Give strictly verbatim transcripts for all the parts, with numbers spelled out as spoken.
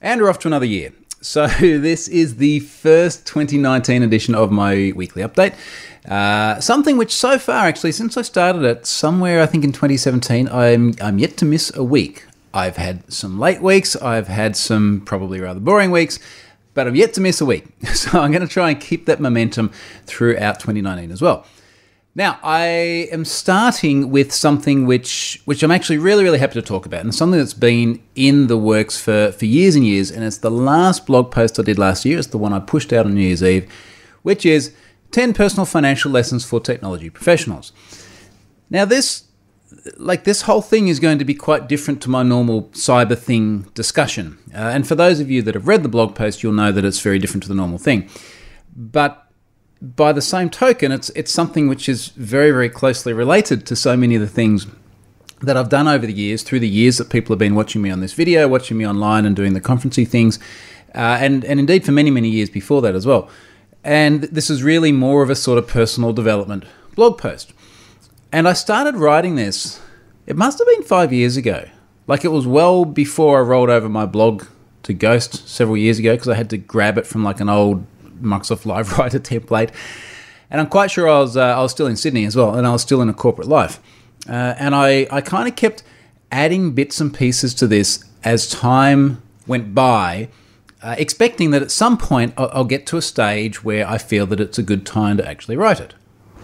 And we're off to another year. So this is the first twenty nineteen edition of my weekly update. Uh, something which so far, actually, since I started it somewhere, I think in twenty seventeen, I'm, I'm yet to miss a week. I've had some late weeks. I've had some probably rather boring weeks, but I'm yet to miss a week. So I'm going to try and keep that momentum throughout twenty nineteen as well. Now, I am starting with something which which I'm actually really, really happy to talk about, and something that's been in the works for, for years and years, and it's the last blog post I did last year. It's the one I pushed out on New Year's Eve, which is ten personal financial lessons for technology professionals. Now, this, like this whole thing is going to be quite different to my normal cyber thing discussion. Uh, and for those of you that have read the blog post, you'll know that it's very different to the normal thing. But by the same token, it's it's something which is very, very closely related to so many of the things that I've done over the years, through the years that people have been watching me on this video, watching me online and doing the conferencing things, uh, and, and indeed for many, many years before that as well. And this is really more of a sort of personal development blog post. And I started writing this, it must have been five years ago. Like it was well before I rolled over my blog to Ghost several years ago, because I had to grab it from like an old Microsoft Live Writer template, and I'm quite sure I was uh, I was still in Sydney as well, and I was still in a corporate life, uh, and I, I kind of kept adding bits and pieces to this as time went by, uh, expecting that at some point I'll, I'll get to a stage where I feel that it's a good time to actually write it.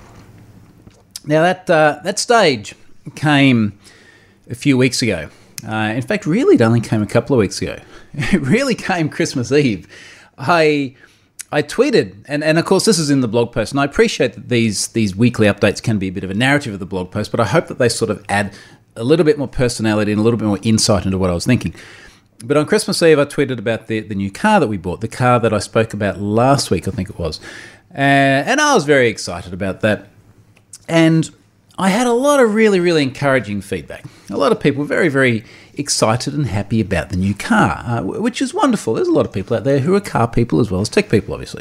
Now that uh, that stage came a few weeks ago. Uh, in fact, really it only came a couple of weeks ago. It really came Christmas Eve. I I tweeted, and, and of course this is in the blog post, and I appreciate that these these weekly updates can be a bit of a narrative of the blog post, but I hope that they sort of add a little bit more personality and a little bit more insight into what I was thinking. But on Christmas Eve, I tweeted about the, the new car that we bought, the car that I spoke about last week, I think it was. Uh, and I was very excited about that. And I had a lot of really, really encouraging feedback. A lot of people were very, very excited and happy about the new car, uh, which is wonderful. There's a lot of people out there who are car people as well as tech people, obviously.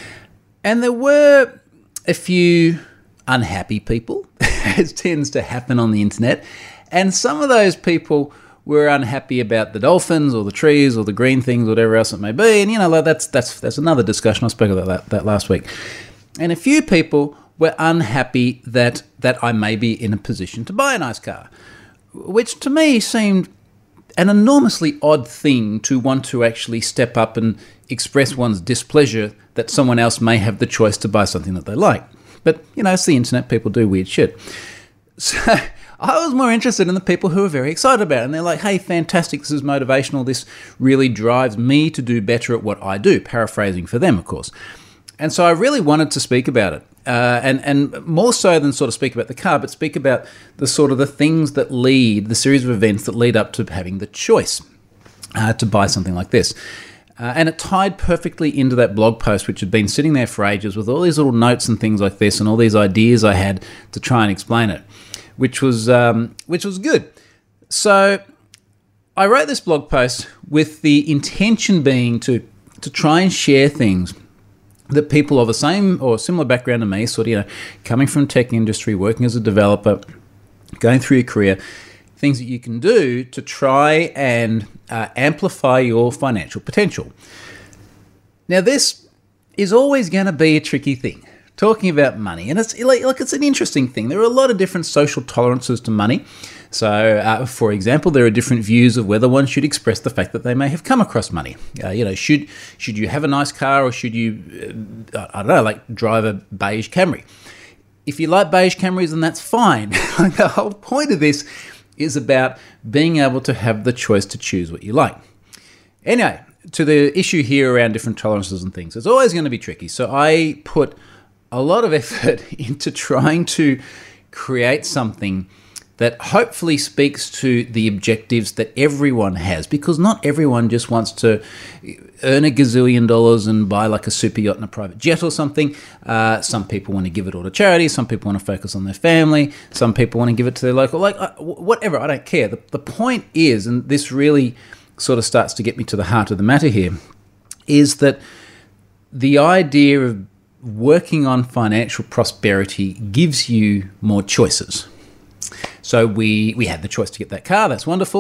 And there were a few unhappy people, as tends to happen on the internet. And some of those people were unhappy about the dolphins or the trees or the green things, whatever else it may be. And, you know, that's that's that's another discussion. I spoke about that, that last week. And a few people were unhappy that that I may be in a position to buy a nice car, which to me seemed an enormously odd thing to want to actually step up and express one's displeasure that someone else may have the choice to buy something that they like. But, you know, it's the internet, people do weird shit. So I was more interested in the people who are very excited about it. And they're like, hey, fantastic, this is motivational, this really drives me to do better at what I do, paraphrasing for them, of course. And so I really wanted to speak about it. Uh, and, and more so than sort of speak about the car, but speak about the sort of the things that lead, the series of events that lead up to having the choice uh, to buy something like this. Uh, and it tied perfectly into that blog post, which had been sitting there for ages with all these little notes and things like this and all these ideas I had to try and explain it, which was um, which was good. So I wrote this blog post with the intention being to to try and share things that people of the same or similar background to me, sort of, you know, coming from tech industry, working as a developer, going through your career, things that you can do to try and uh, amplify your financial potential. Now, this is always going to be a tricky thing, talking about money. And it's like, look, it's an interesting thing. There are a lot of different social tolerances to money. So, uh, for example, there are different views of whether one should express the fact that they may have come across money. Uh, you know, should should you have a nice car, or should you, uh, I don't know, like drive a beige Camry? If you like beige Camrys, then that's fine. The whole point of this is about being able to have the choice to choose what you like. Anyway, to the issue here around different tolerances and things, it's always going to be tricky. So I put a lot of effort into trying to create something that hopefully speaks to the objectives that everyone has, because not everyone just wants to earn a gazillion dollars and buy like a super yacht and a private jet or something. Uh, some people want to give it all to charity. Some people want to focus on their family. Some people want to give it to their local, like uh, whatever, I don't care. The, the point is, and this really sort of starts to get me to the heart of the matter here, is that the idea of working on financial prosperity gives you more choices. So we, we had the choice to get that car. That's wonderful.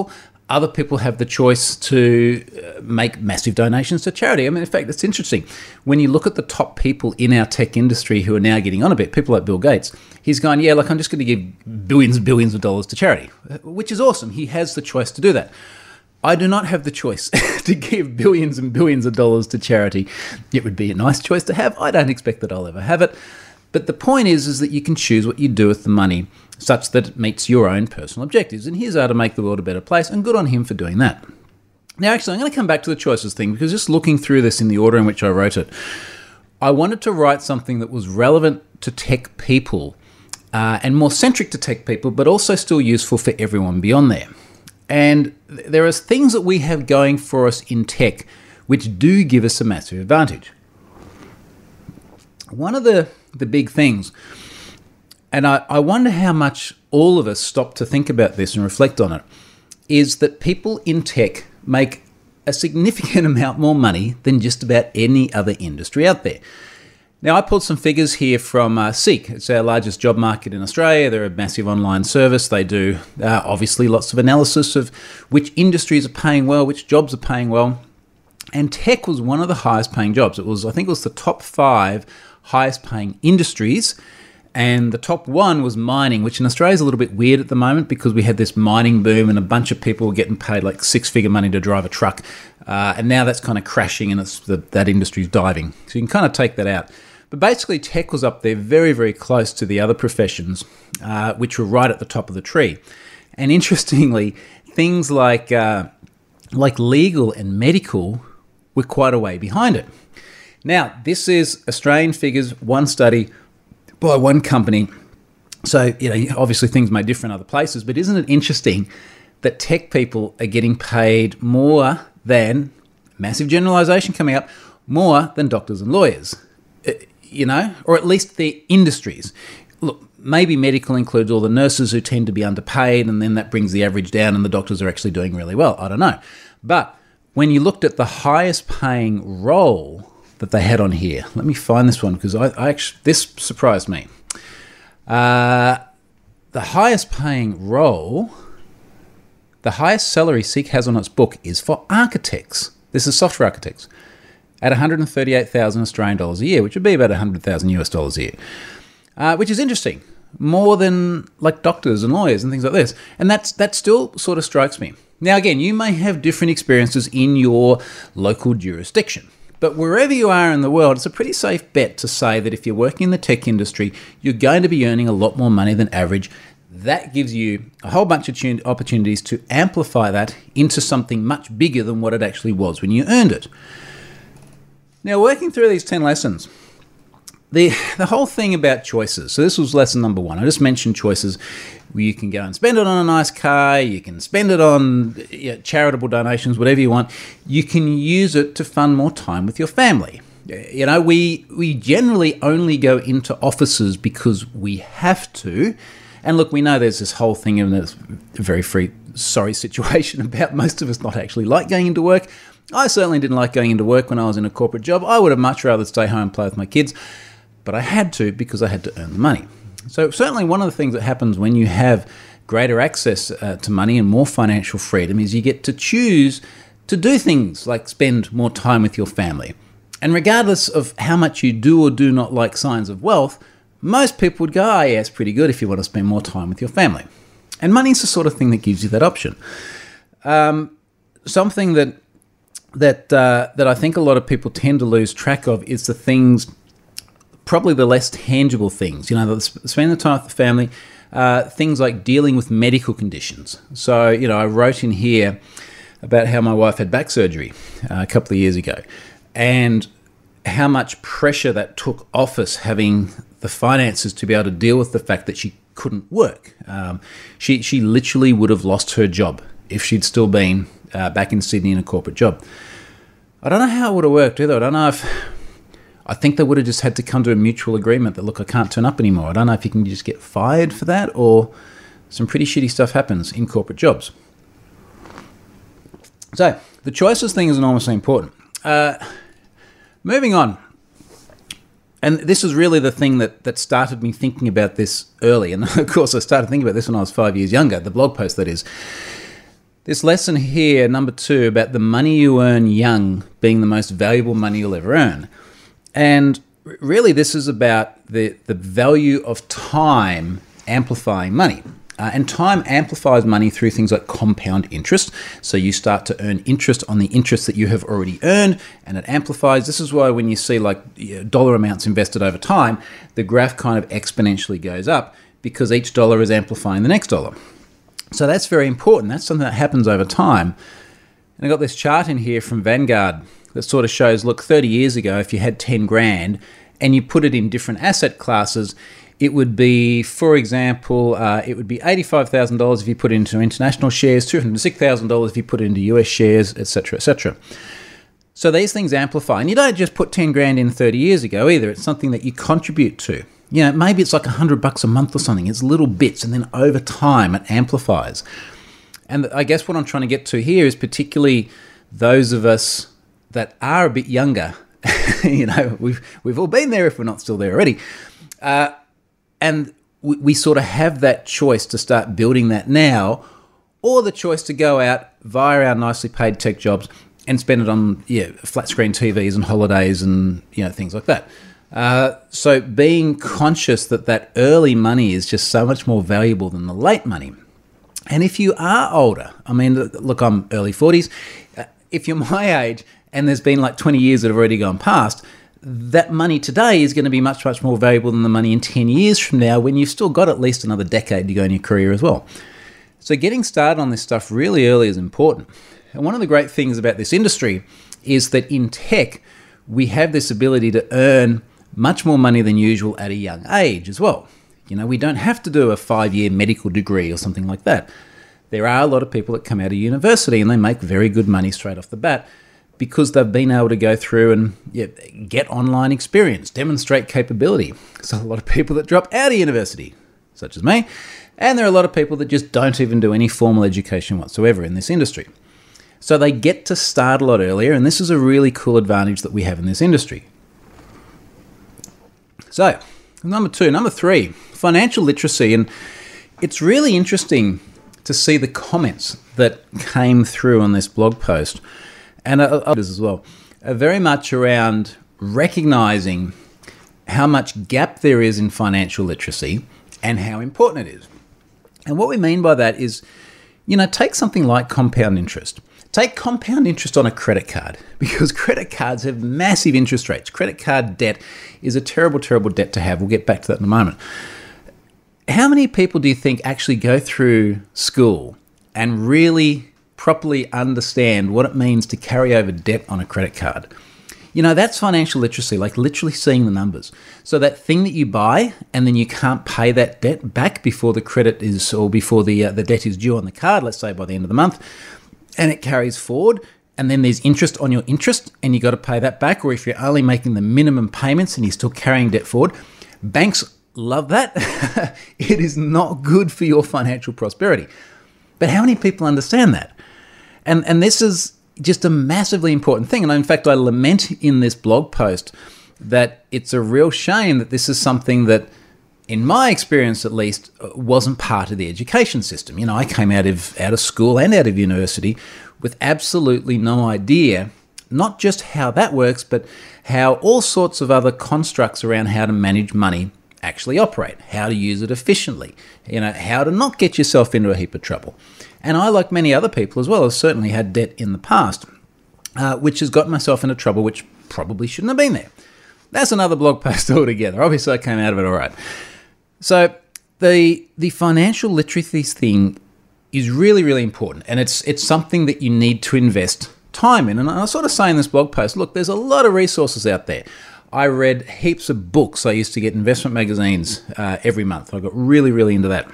Other people have the choice to uh, make massive donations to charity. I mean, in fact, that's interesting. When you look at the top people in our tech industry who are now getting on a bit, people like Bill Gates, he's going, yeah, look, I'm just going to give billions and billions of dollars to charity, which is awesome. He has the choice to do that. I do not have the choice to give billions and billions of dollars to charity. It would be a nice choice to have. I don't expect that I'll ever have it. But the point is, is that you can choose what you do with the money such that it meets your own personal objectives. And his are to make the world a better place, and good on him for doing that. Now, actually, I'm going to come back to the choices thing, because just looking through this in the order in which I wrote it, I wanted to write something that was relevant to tech people uh, and more centric to tech people, but also still useful for everyone beyond there. And there are things that we have going for us in tech which do give us a massive advantage. One of the, the big things, and I, I wonder how much all of us stop to think about this and reflect on it, is that people in tech make a significant amount more money than just about any other industry out there. Now, I pulled some figures here from uh, Seek. It's our largest job market in Australia. They're a massive online service. They do, uh, obviously, lots of analysis of which industries are paying well, which jobs are paying well. And tech was one of the highest paying jobs. It was, I think it was the top five highest paying industries. And the top one was mining, which in Australia is a little bit weird at the moment because we had this mining boom and a bunch of people were getting paid like six-figure money to drive a truck. Uh, and now that's kind of crashing and it's the, that industry's diving. So you can kind of take that out. But basically, tech was up there very, very close to the other professions, uh, which were right at the top of the tree. And interestingly, things like uh, like legal and medical were quite a way behind it. Now, this is Australian figures, one study by one company. So, you know, obviously things may differ in other places, but isn't it interesting that tech people are getting paid more than, massive generalization coming up, more than doctors and lawyers? You know, or at least their industries. Look, maybe medical includes all the nurses who tend to be underpaid, and then that brings the average down and the doctors are actually doing really well. I don't know. But when you looked at the highest paying role that they had on here, let me find this one because I, I actually, this surprised me. Uh, the highest paying role, the highest salary Seek has on its book is for architects. This is software architects. At one hundred thirty-eight thousand Australian dollars a year, which would be about one hundred thousand US dollars a year, uh, which is interesting, more than like doctors and lawyers and things like this. And that's that still sort of strikes me. Now, again, you may have different experiences in your local jurisdiction, but wherever you are in the world, it's a pretty safe bet to say that if you're working in the tech industry, you're going to be earning a lot more money than average. That gives you a whole bunch of opportunities to amplify that into something much bigger than what it actually was when you earned it. Now, working through these ten lessons, the the whole thing about choices. So this was lesson number one. I just mentioned choices. You can go and spend it on a nice car. You can spend it on you know, charitable donations, whatever you want. You can use it to fund more time with your family. You know, we we generally only go into offices because we have to. And look, we know there's this whole thing in this very free, sorry situation about most of us not actually like going into work. I certainly didn't like going into work when I was in a corporate job. I would have much rather stay home and play with my kids, but I had to because I had to earn the money. So certainly one of the things that happens when you have greater access uh, to money and more financial freedom is you get to choose to do things like spend more time with your family. And regardless of how much you do or do not like signs of wealth, most people would go, oh yeah, it's pretty good if you want to spend more time with your family. And money's the sort of thing that gives you that option. Um, something that that uh, that I think a lot of people tend to lose track of is the things, probably the less tangible things, you know, spending the time with the family, uh, things like dealing with medical conditions. So, you know, I wrote in here about how my wife had back surgery uh, a couple of years ago and how much pressure that took off us having the finances to be able to deal with the fact that she couldn't work. Um, she, she literally would have lost her job if she'd still been Uh, back in Sydney in a corporate job. I don't know how it would have worked either. I don't know if... I think they would have just had to come to a mutual agreement that, look, I can't turn up anymore. I don't know if you can just get fired for that or some pretty shitty stuff happens in corporate jobs. So, the choices thing is enormously important. Uh, moving on. And this is really the thing that, that started me thinking about this early. And, of course, I started thinking about this when I was five years younger, the blog post that is. this lesson here, number two, about the money you earn young being the most valuable money you'll ever earn. And really, this is about the, the value of time amplifying money. Uh, and time amplifies money through things like compound interest. So you start to earn interest on the interest that you have already earned, and it amplifies. This is why when you see like you know, dollar amounts invested over time, the graph kind of exponentially goes up because each dollar is amplifying the next dollar. So that's very important. That's something that happens over time. And I got this chart in here from Vanguard that sort of shows, look, thirty years ago, if you had ten grand and you put it in different asset classes, it would be, for example, uh, it would be eighty-five thousand dollars if you put it into international shares, two hundred six thousand dollars if you put it into U S shares, et cetera, et cetera. So these things amplify. And you don't just put ten grand in thirty years ago either. It's something that you contribute to. You know, maybe it's like a hundred bucks a month or something. It's little bits, and then over time it amplifies. And I guess what I'm trying to get to here is particularly those of us that are a bit younger. you know, we've we've all been there if we're not still there already. Uh, and we, we sort of have that choice to start building that now, or the choice to go out via our nicely paid tech jobs and spend it on yeah flat screen T Vs and holidays and you know things like that. Uh, so being conscious that that early money is just so much more valuable than the late money. And if you are older, I mean, look, I'm early forties. Uh, if you're my age and there's been like twenty years that have already gone past, that money today is going to be much, much more valuable than the money in ten years from now when you've still got at least another decade to go in your career as well. So getting started on this stuff really early is important. And one of the great things about this industry is that in tech, we have this ability to earn much more money than usual at a young age as well. You know, we don't have to do a five-year medical degree or something like that. There are a lot of people that come out of university and they make very good money straight off the bat because they've been able to go through and yeah, get online experience, demonstrate capability. So a lot of people that drop out of university, such as me, and there are a lot of people that just don't even do any formal education whatsoever in this industry. So they get to start a lot earlier, and this is a really cool advantage that we have in this industry. So, number two. Number three, financial literacy. And it's really interesting to see the comments that came through on this blog post, and others as well, are very much around recognizing how much gap there is in financial literacy and how important it is. And what we mean by that is, you know, take something like compound interest. Take compound interest on a credit card, because credit cards have massive interest rates. Credit card debt is a terrible, terrible debt to have. We'll get back to that in a moment. How many people do you think actually go through school and really properly understand what it means to carry over debt on a credit card? You know, that's financial literacy, like literally seeing the numbers. So that thing that you buy and then you can't pay that debt back before the credit is, or before the uh, the debt is due on the card, let's say by the end of the month, and it carries forward, and then there's interest on your interest, and you got to pay that back. Or if you're only making the minimum payments and you're still carrying debt forward, banks love that. It is not good for your financial prosperity. But how many people understand that? And and this is just a massively important thing. And in fact, I lament in this blog post that it's a real shame that this is something that, in my experience at least, wasn't part of the education system. You know, I came out of out of school and out of university with absolutely no idea, not just how that works, but how all sorts of other constructs around how to manage money actually operate, how to use it efficiently, you know, how to not get yourself into a heap of trouble. And I, like many other people as well, have certainly had debt in the past, uh, which has got myself into trouble, which probably shouldn't have been there. That's another blog post altogether. Obviously, I came out of it all right. So the the financial literacy thing is really, really important, and it's it's something that you need to invest time in. And I sort of say in this blog post, look, there's a lot of resources out there. I read heaps of books. I used to get investment magazines uh, every month. I got really, really into that.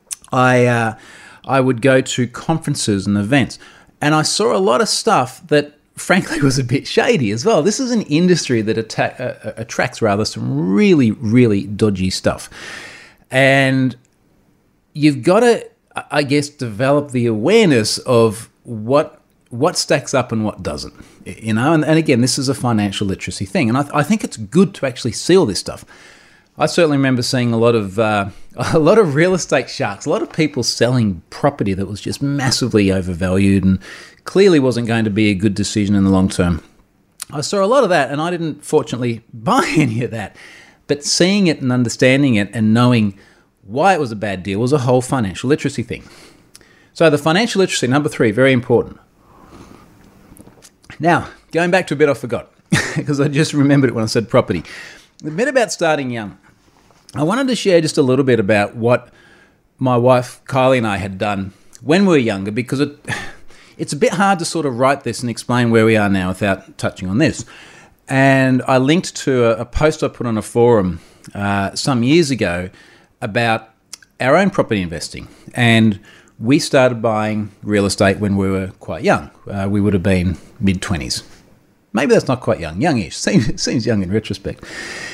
I uh, I would go to conferences and events, and I saw a lot of stuff that frankly was a bit shady as well. This is an industry that atta- uh, attracts rather some really, really dodgy stuff. And you've got to, I guess, develop the awareness of what what stacks up and what doesn't, you know. And, and again, this is a financial literacy thing, and I, I think it's good to actually see all this stuff. I certainly remember seeing a lot of uh, a lot of real estate sharks, a lot of people selling property that was just massively overvalued and clearly wasn't going to be a good decision in the long term. I saw a lot of that, and I didn't fortunately buy any of that. But seeing it and understanding it and knowing why it was a bad deal was a whole financial literacy thing. So the financial literacy, number three, very important. Now, going back to a bit I forgot, because I just remembered it when I said property. The bit about starting young. I wanted to share just a little bit about what my wife Kylie and I had done when we were younger, because it it's a bit hard to sort of write this and explain where we are now without touching on this. And I linked to a, a post I put on a forum uh, some years ago about our own property investing. And we started buying real estate when we were quite young. Uh, we would have been mid-twenties. Maybe that's not quite young, youngish. Seems, seems young in retrospect.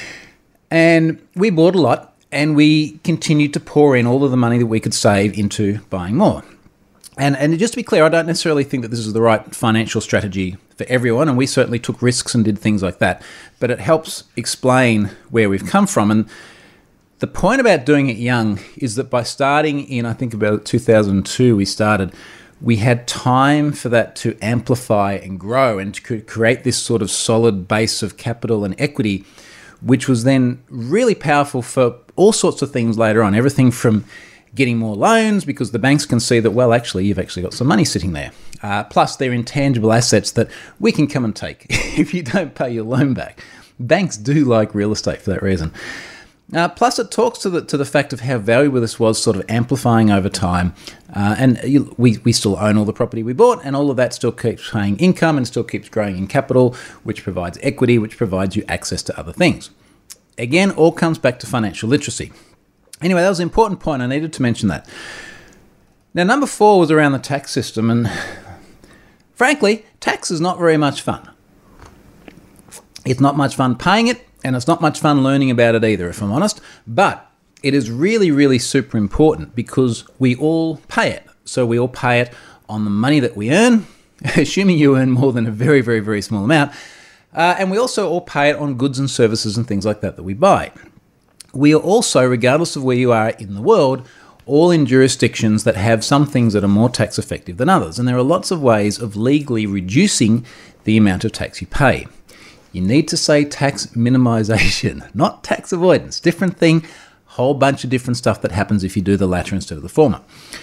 And we bought a lot, and we continued to pour in all of the money that we could save into buying more. And and just to be clear, I don't necessarily think that this is the right financial strategy for everyone, and we certainly took risks and did things like that. But it helps explain where we've come from. And the point about doing it young is that by starting in, I think about two thousand two, we started, we had time for that to amplify and grow and to create this sort of solid base of capital and equity, which was then really powerful for all sorts of things later on. Everything from getting more loans, because the banks can see that, well, actually, you've actually got some money sitting there. Uh, plus, they're intangible assets that we can come and take if you don't pay your loan back. Banks do like real estate for that reason. Uh, plus, it talks to the to the fact of how valuable this was, sort of amplifying over time. Uh, and you, we, we still own all the property we bought, and all of that still keeps paying income and still keeps growing in capital, which provides equity, which provides you access to other things. Again, all comes back to financial literacy. Anyway, that was an important point. I needed to mention that. Now, number four was around the tax system, and frankly, tax is not very much fun. It's not much fun paying it, and it's not much fun learning about it either, if I'm honest. But it is really, really super important because we all pay it. So we all pay it on the money that we earn, assuming you earn more than a very, very, very small amount. Uh, and we also all pay it on goods and services and things like that that we buy. We are also, regardless of where you are in the world, all in jurisdictions that have some things that are more tax effective than others. And there are lots of ways of legally reducing the amount of tax you pay. You need to say tax minimization, not tax avoidance. Different thing, whole bunch of different stuff that happens if you do the latter instead of the former.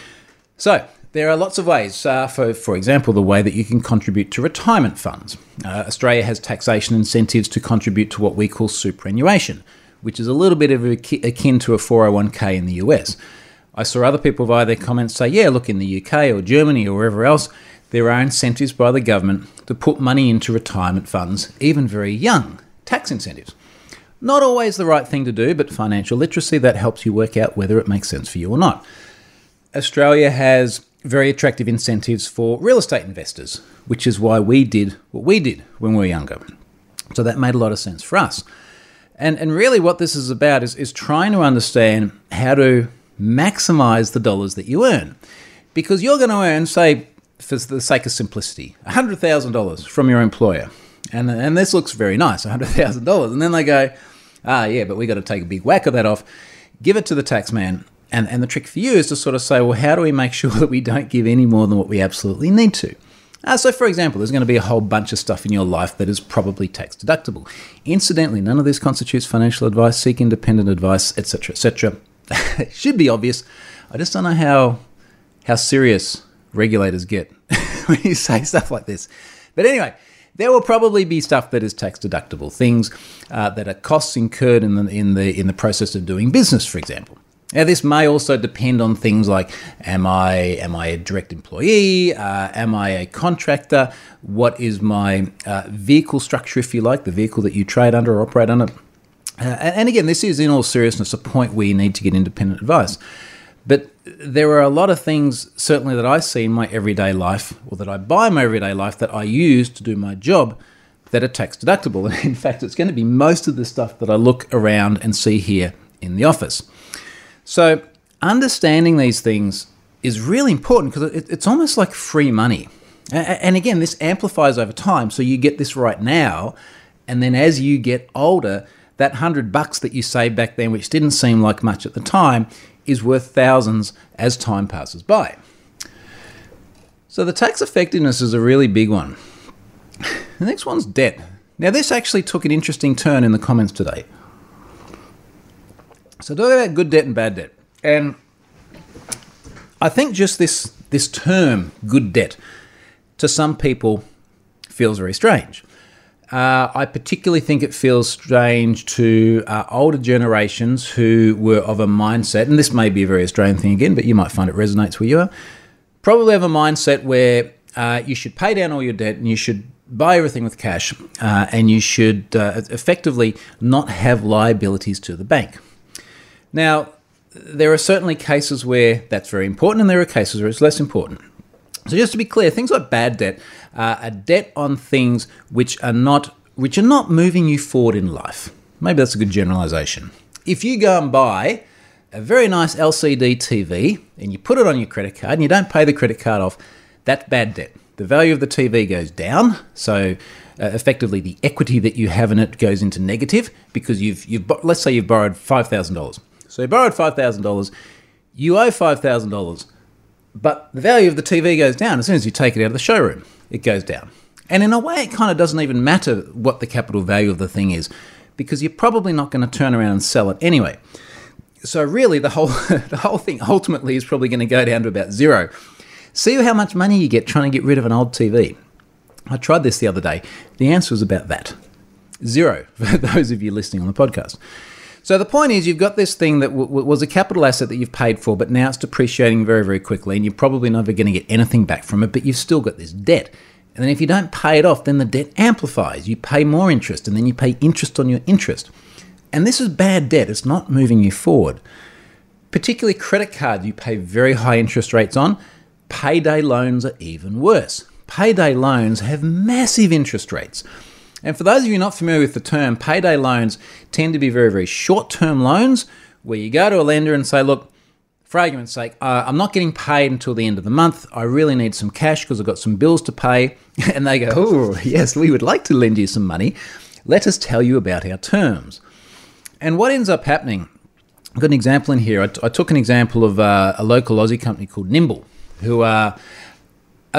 So there are lots of ways. Uh, for, for example, the way that you can contribute to retirement funds. Uh, Australia has taxation incentives to contribute to what we call superannuation, which is a little bit of a, akin to a four oh one k in the U S. I saw other people via their comments say, yeah, look, in the U K or Germany or wherever else, there are incentives by the government to put money into retirement funds, even very young, tax incentives. Not always the right thing to do, but financial literacy, that helps you work out whether it makes sense for you or not. Australia has very attractive incentives for real estate investors, which is why we did what we did when we were younger. So that made a lot of sense for us. And and really what this is about is, is trying to understand how to maximize the dollars that you earn. Because you're going to earn, say, for the sake of simplicity, one hundred thousand dollars from your employer. And, and this looks very nice, one hundred thousand dollars. And then they go, ah, yeah, but we got to take a big whack of that off, give it to the tax man. And, and the trick for you is to sort of say, well, how do we make sure that we don't give any more than what we absolutely need to? Uh, so, for example, there's going to be a whole bunch of stuff in your life that is probably tax deductible. Incidentally, none of this constitutes financial advice. Seek independent advice, et cetera, et cetera. It should be obvious. I just don't know how how serious regulators get when you say stuff like this. But anyway, there will probably be stuff that is tax deductible, things uh, that are costs incurred in the in the in the process of doing business, for example. Now, this may also depend on things like, am I am I a direct employee? Uh, am I a contractor? What is my uh, vehicle structure, if you like, the vehicle that you trade under or operate under? Uh, and again, this is in all seriousness a point where you need to get independent advice. But there are a lot of things, certainly that I see in my everyday life, or that I buy in my everyday life, that I use to do my job, that are tax deductible. And in fact, it's going to be most of the stuff that I look around and see here in the office. So understanding these things is really important because it, it's almost like free money. And again, this amplifies over time. So you get this right now, and then as you get older, that hundred bucks that you saved back then, which didn't seem like much at the time, is worth thousands as time passes by. So the tax effectiveness is a really big one. The next one's debt. Now, this actually took an interesting turn in the comments today. So talk about good debt and bad debt. And I think just this, this term, good debt, to some people feels very strange. Uh, I particularly think it feels strange to uh, older generations who were of a mindset, and this may be a very Australian thing again, but you might find it resonates where you are, probably have a mindset where uh, you should pay down all your debt and you should buy everything with cash uh, and you should uh, effectively not have liabilities to the bank. Now, there are certainly cases where that's very important and there are cases where it's less important. So just to be clear, things like bad debt uh, are debt on things which are not which are not moving you forward in life. Maybe that's a good generalization. If you go and buy a very nice L C D T V and you put it on your credit card and you don't pay the credit card off, that's bad debt. The value of the T V goes down, so uh, effectively the equity that you have in it goes into negative because you've you've let's say you've borrowed five thousand dollars. So you borrowed five thousand dollars, you owe five thousand dollars. But the value of the T V goes down as soon as you take it out of the showroom. It goes down. And in a way, it kind of doesn't even matter what the capital value of the thing is because you're probably not going to turn around and sell it anyway. So really, the whole the whole thing ultimately is probably going to go down to about zero. See how much money you get trying to get rid of an old T V. I tried this the other day. The answer was about that. Zero, for those of you listening on the podcast. So the point is you've got this thing that w- w- was a capital asset that you've paid for, but now it's depreciating very, very quickly, and you're probably never going to get anything back from it, but you've still got this debt. And then if you don't pay it off, then the debt amplifies. You pay more interest, and then you pay interest on your interest. And this is bad debt. It's not moving you forward. Particularly credit cards, you pay very high interest rates on. Payday loans are even worse. Payday loans have massive interest rates. And for those of you not familiar with the term, payday loans tend to be very, very short-term loans where you go to a lender and say, look, for argument's sake, uh, I'm not getting paid until the end of the month. I really need some cash because I've got some bills to pay. And they go, oh, yes, we would like to lend you some money. Let us tell you about our terms. And what ends up happening, I've got an example in here. I, t- I took an example of uh, a local Aussie company called Nimble, who are, uh,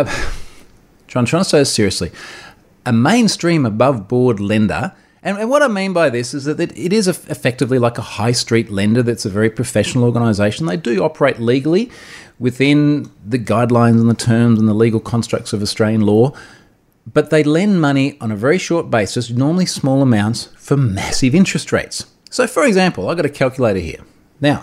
I'm trying to say this seriously, a mainstream above-board lender. And, and what I mean by this is that it, it is a, effectively like a high street lender that's a very professional organisation. They do operate legally within the guidelines and the terms and the legal constructs of Australian law, but they lend money on a very short basis, normally small amounts, for massive interest rates. So, for example, I've got a calculator here. Now,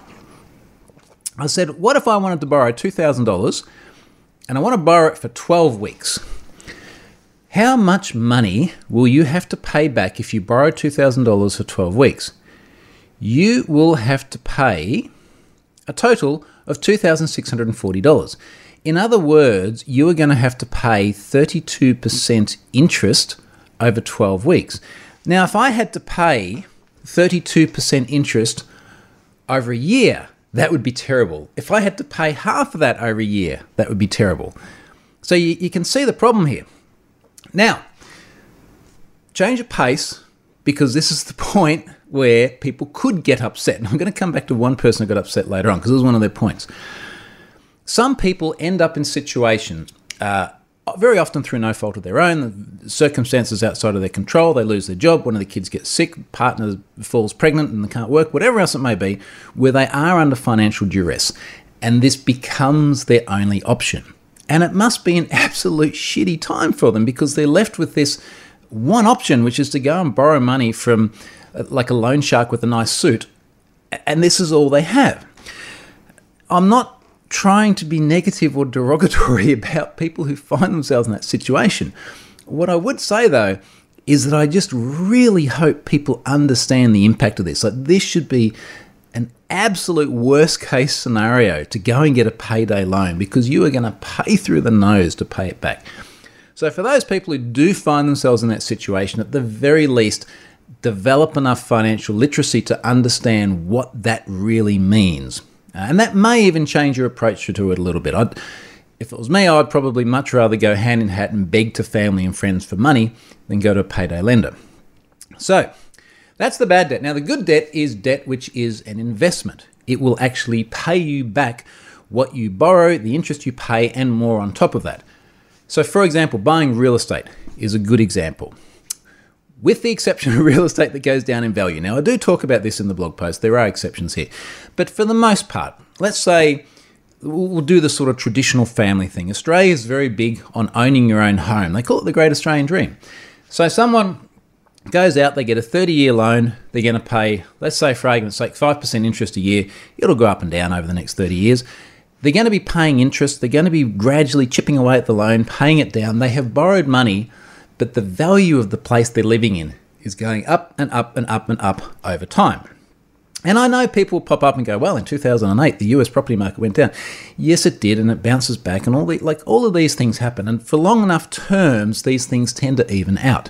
I said, what if I wanted to borrow two thousand dollars and I want to borrow it for twelve weeks? How much money will you have to pay back if you borrow two thousand dollars for twelve weeks? You will have to pay a total of two thousand six hundred forty dollars. In other words, you are going to have to pay thirty-two percent interest over twelve weeks. Now, if I had to pay thirty-two percent interest over a year, that would be terrible. If I had to pay half of that over a year, that would be terrible. So you, you can see the problem here. Now, change of pace, because this is the point where people could get upset. And I'm going to come back to one person who got upset later on, because it was one of their points. Some people end up in situations, uh, very often through no fault of their own, the circumstances outside of their control, they lose their job, one of the kids gets sick, partner falls pregnant and they can't work, whatever else it may be, where they are under financial duress. And this becomes their only option. And it must be an absolute shitty time for them because they're left with this one option, which is to go and borrow money from uh, like a loan shark with a nice suit. And this is all they have. I'm not trying to be negative or derogatory about people who find themselves in that situation. What I would say, though, is that I just really hope people understand the impact of this. Like, this should be an absolute worst case scenario to go and get a payday loan because you are going to pay through the nose to pay it back. So for those people who do find themselves in that situation, at the very least, develop enough financial literacy to understand what that really means. Uh, and that may even change your approach to it a little bit. I'd, if it was me, I'd probably much rather go hand in hand and beg to family and friends for money than go to a payday lender. So that's the bad debt. Now, the good debt is debt which is an investment. it will actually pay you back what you borrow, the interest you pay, and more on top of that. So, for example, buying real estate is a good example. With the exception of real estate that goes down in value. Now, I do talk about this in the blog post. There are exceptions here. But for the most part, let's say we'll do the sort of traditional family thing. Australia is very big on owning your own home. They call it the Great Australian Dream. So someone goes out, they get a thirty-year loan. They're going to pay, let's say for argument's sake, five percent interest a year. It'll go up and down over the next thirty years. They're going to be paying interest. They're going to be gradually chipping away at the loan, paying it down. They have borrowed money, but the value of the place they're living in is going up and up and up and up over time. And I know people pop up and go, well, in two thousand eight, the U S property market went down. Yes, it did, and it bounces back, and all the, like all of these things happen. And for long enough terms, these things tend to even out.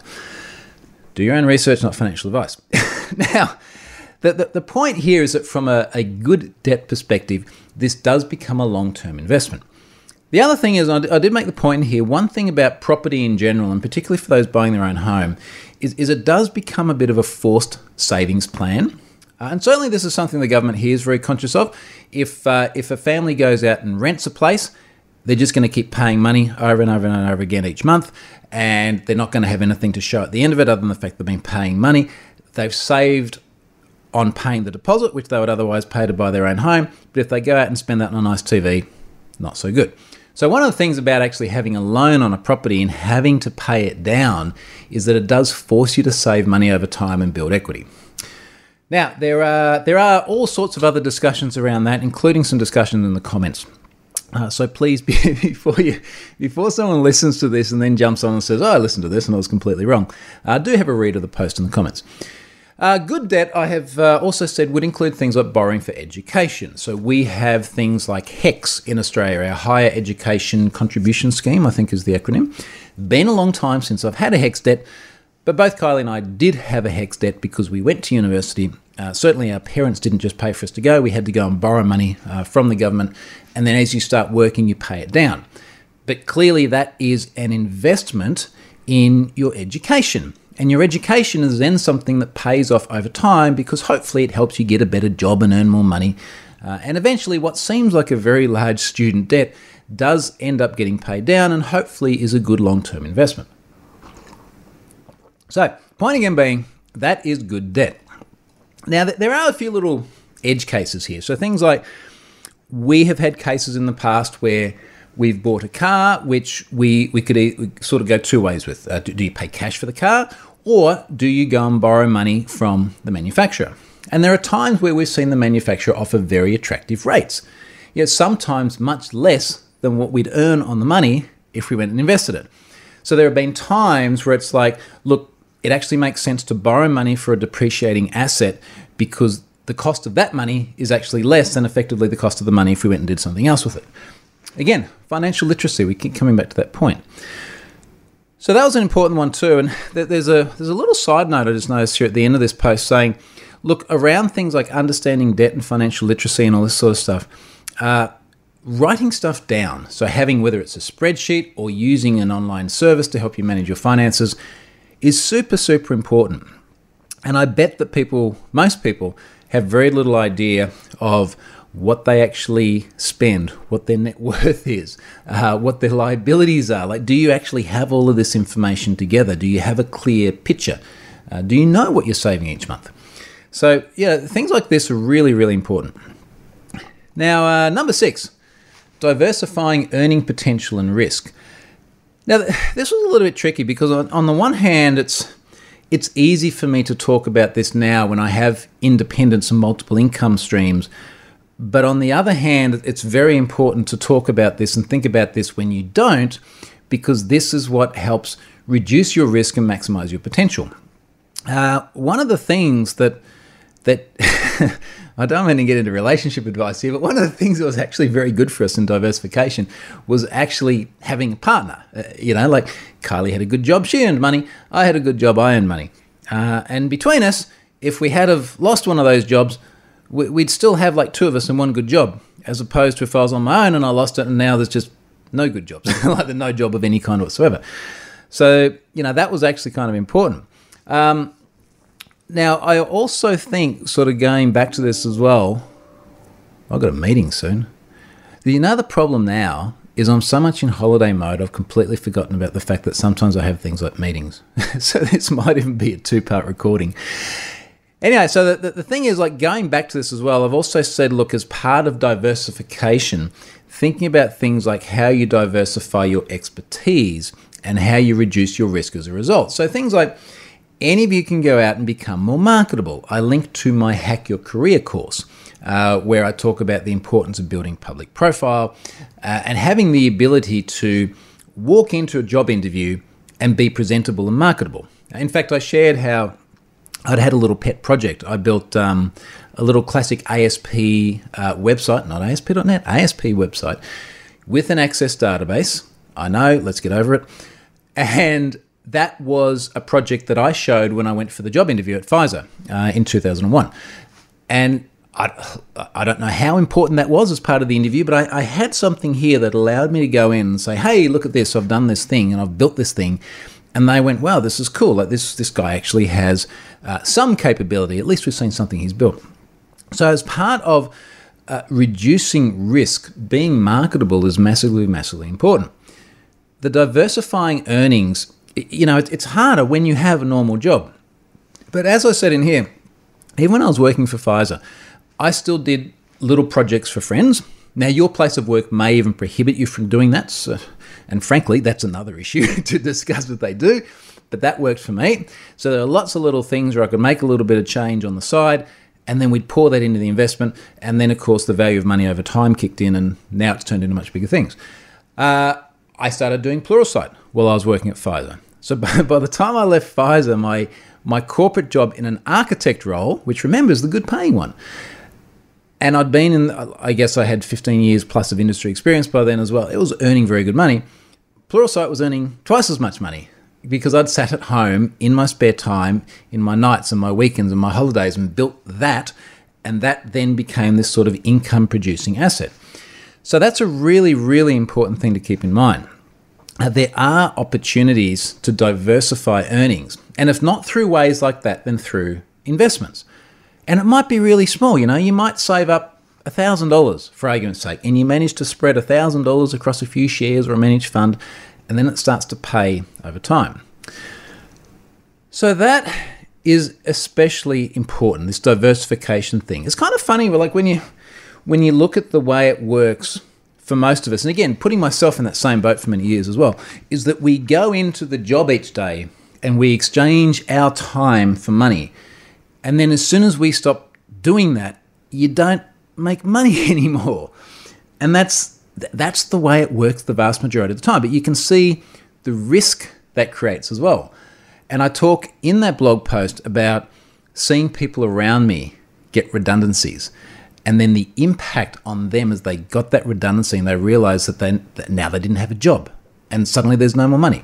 Do your own research, not financial advice. Now, the, the, the point here is that from a, a good debt perspective, this does become a long-term investment. The other thing is, I did make the point here, one thing about property in general, and particularly for those buying their own home, is, is it does become a bit of a forced savings plan. Uh, and certainly this is something the government here is very conscious of. If, uh, if a family goes out and rents a place, they're just going to keep paying money over and over and over again each month, and they're not going to have anything to show at the end of it other than the fact they've been paying money. They've saved on paying the deposit, which they would otherwise pay to buy their own home, but if they go out and spend that on a nice T V, not so good. So one of the things about actually having a loan on a property and having to pay it down is that it does force you to save money over time and build equity. Now, there are there are all sorts of other discussions around that, including some discussions in the comments. Uh, so please, before you, before someone listens to this and then jumps on and says, oh, I listened to this and I was completely wrong, uh, do have a read of the post in the comments. Uh, good debt, I have uh, also said, would include things like borrowing for education. So we have things like HECS in Australia, our Higher Education Contribution Scheme, I think is the acronym. Been a long time since I've had a HECS debt, but both Kylie and I did have a HECS debt because we went to university. Uh, certainly our parents didn't just pay for us to go. We had to go and borrow money uh, from the government. And then as you start working, you pay it down. But clearly that is an investment in your education. And your education is then something that pays off over time because hopefully it helps you get a better job and earn more money. Uh, and eventually what seems like a very large student debt does end up getting paid down and hopefully is a good long-term investment. So, point again being, that is good debt. Now, there are a few little edge cases here. So things like we have had cases in the past where we've bought a car, which we, we could we sort of go two ways with. Uh, do, do you pay cash for the car, or do you go and borrow money from the manufacturer? And there are times where we've seen the manufacturer offer very attractive rates, yet sometimes much less than what we'd earn on the money if we went and invested it. So there have been times where it's like, look, it actually makes sense to borrow money for a depreciating asset because the cost of that money is actually less than effectively the cost of the money if we went and did something else with it. Again, financial literacy, we keep coming back to that point. So that was an important one too. And there's a there's a little side note I just noticed here at the end of this post saying, look, around things like understanding debt and financial literacy and all this sort of stuff, uh, writing stuff down, so having whether it's a spreadsheet or using an online service to help you manage your finances is super, super important. And I bet that people, most people, have very little idea of what they actually spend, what their net worth is, uh, what their liabilities are. Like, do you actually have all of this information together? Do you have a clear picture? Uh, do you know what you're saving each month? So, yeah, things like this are really, really important. Now, uh, number six, diversifying earning potential and risk. Now, this was a little bit tricky because on, on the one hand, it's it's easy for me to talk about this now when I have independence and multiple income streams. But on the other hand, it's very important to talk about this and think about this when you don't, because this is what helps reduce your risk and maximize your potential. Uh, one of the things that that I don't want to get into relationship advice here, but one of the things that was actually very good for us in diversification was actually having a partner. Uh, you know, like Kylie had a good job, she earned money. I had a good job, I earned money. Uh, and between us, if we had have lost one of those jobs, we, we'd still have like two of us in one good job, as opposed to if I was on my own and I lost it and now there's just no good jobs, like there's no job of any kind whatsoever. So, you know, that was actually kind of important. Um, Now, I also think, sort of going back to this as well, I've got a meeting soon. You know, the problem now is I'm so much in holiday mode, I've completely forgotten about the fact that sometimes I have things like meetings. So this might even be a two-part recording. Anyway, so the, the, the thing is, like, going back to this as well, I've also said, look, as part of diversification, thinking about things like how you diversify your expertise and how you reduce your risk as a result. So things like, any of you can go out and become more marketable. I link to my Hack Your Career course, uh, where I talk about the importance of building public profile uh, and having the ability to walk into a job interview and be presentable and marketable. In fact, I shared how I'd had a little pet project. I built um, a little classic A S P uh, website, not A S P dot net, A S P website with an Access database. I know, let's get over it. And that was a project that I showed when I went for the job interview at Pfizer uh, in two thousand one. And I, I don't know how important that was as part of the interview, but I, I had something here that allowed me to go in and say, hey, look at this, I've done this thing and I've built this thing. And they went, wow, this is cool. Like this, this guy actually has uh, some capability. At least we've seen something he's built. So as part of uh, reducing risk, being marketable is massively, massively important. The diversifying earnings, you know, it's harder when you have a normal job. But as I said in here, even when I was working for Pfizer, I still did little projects for friends. Now, your place of work may even prohibit you from doing that. So, and frankly, that's another issue to discuss what they do. But that worked for me. So there are lots of little things where I could make a little bit of change on the side, and then we'd pour that into the investment. And then, of course, the value of money over time kicked in, and now it's turned into much bigger things. Uh, I started doing Pluralsight while I was working at Pfizer. So by, by the time I left Pfizer, my, my corporate job in an architect role, which remember is the good paying one, and I'd been in, I guess I had fifteen years plus of industry experience by then as well. It was earning very good money. Pluralsight was earning twice as much money because I'd sat at home in my spare time, in my nights and my weekends and my holidays and built that, and that then became this sort of income producing asset. So that's a really, really important thing to keep in mind. Uh, there are opportunities to diversify earnings, and if not through ways like that, then through investments. And it might be really small, you know, you might save up one thousand dollars for argument's sake, and you manage to spread one thousand dollars across a few shares or a managed fund, and then it starts to pay over time. So that is especially important, this diversification thing. It's kind of funny, but like when you when you look at the way it works for most of us, and again, putting myself in that same boat for many years as well, is that we go into the job each day and we exchange our time for money. And then as soon as we stop doing that, you don't make money anymore. And that's that's the way it works the vast majority of the time. But you can see the risk that creates as well. And I talk in that blog post about seeing people around me get redundancies, and then the impact on them as they got that redundancy and they realized that, they, that now they didn't have a job and suddenly there's no more money.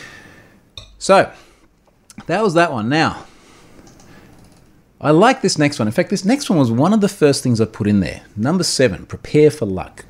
So that was that one. Now, I like this next one. In fact, this next one was one of the first things I put in there. Number seven, prepare for luck.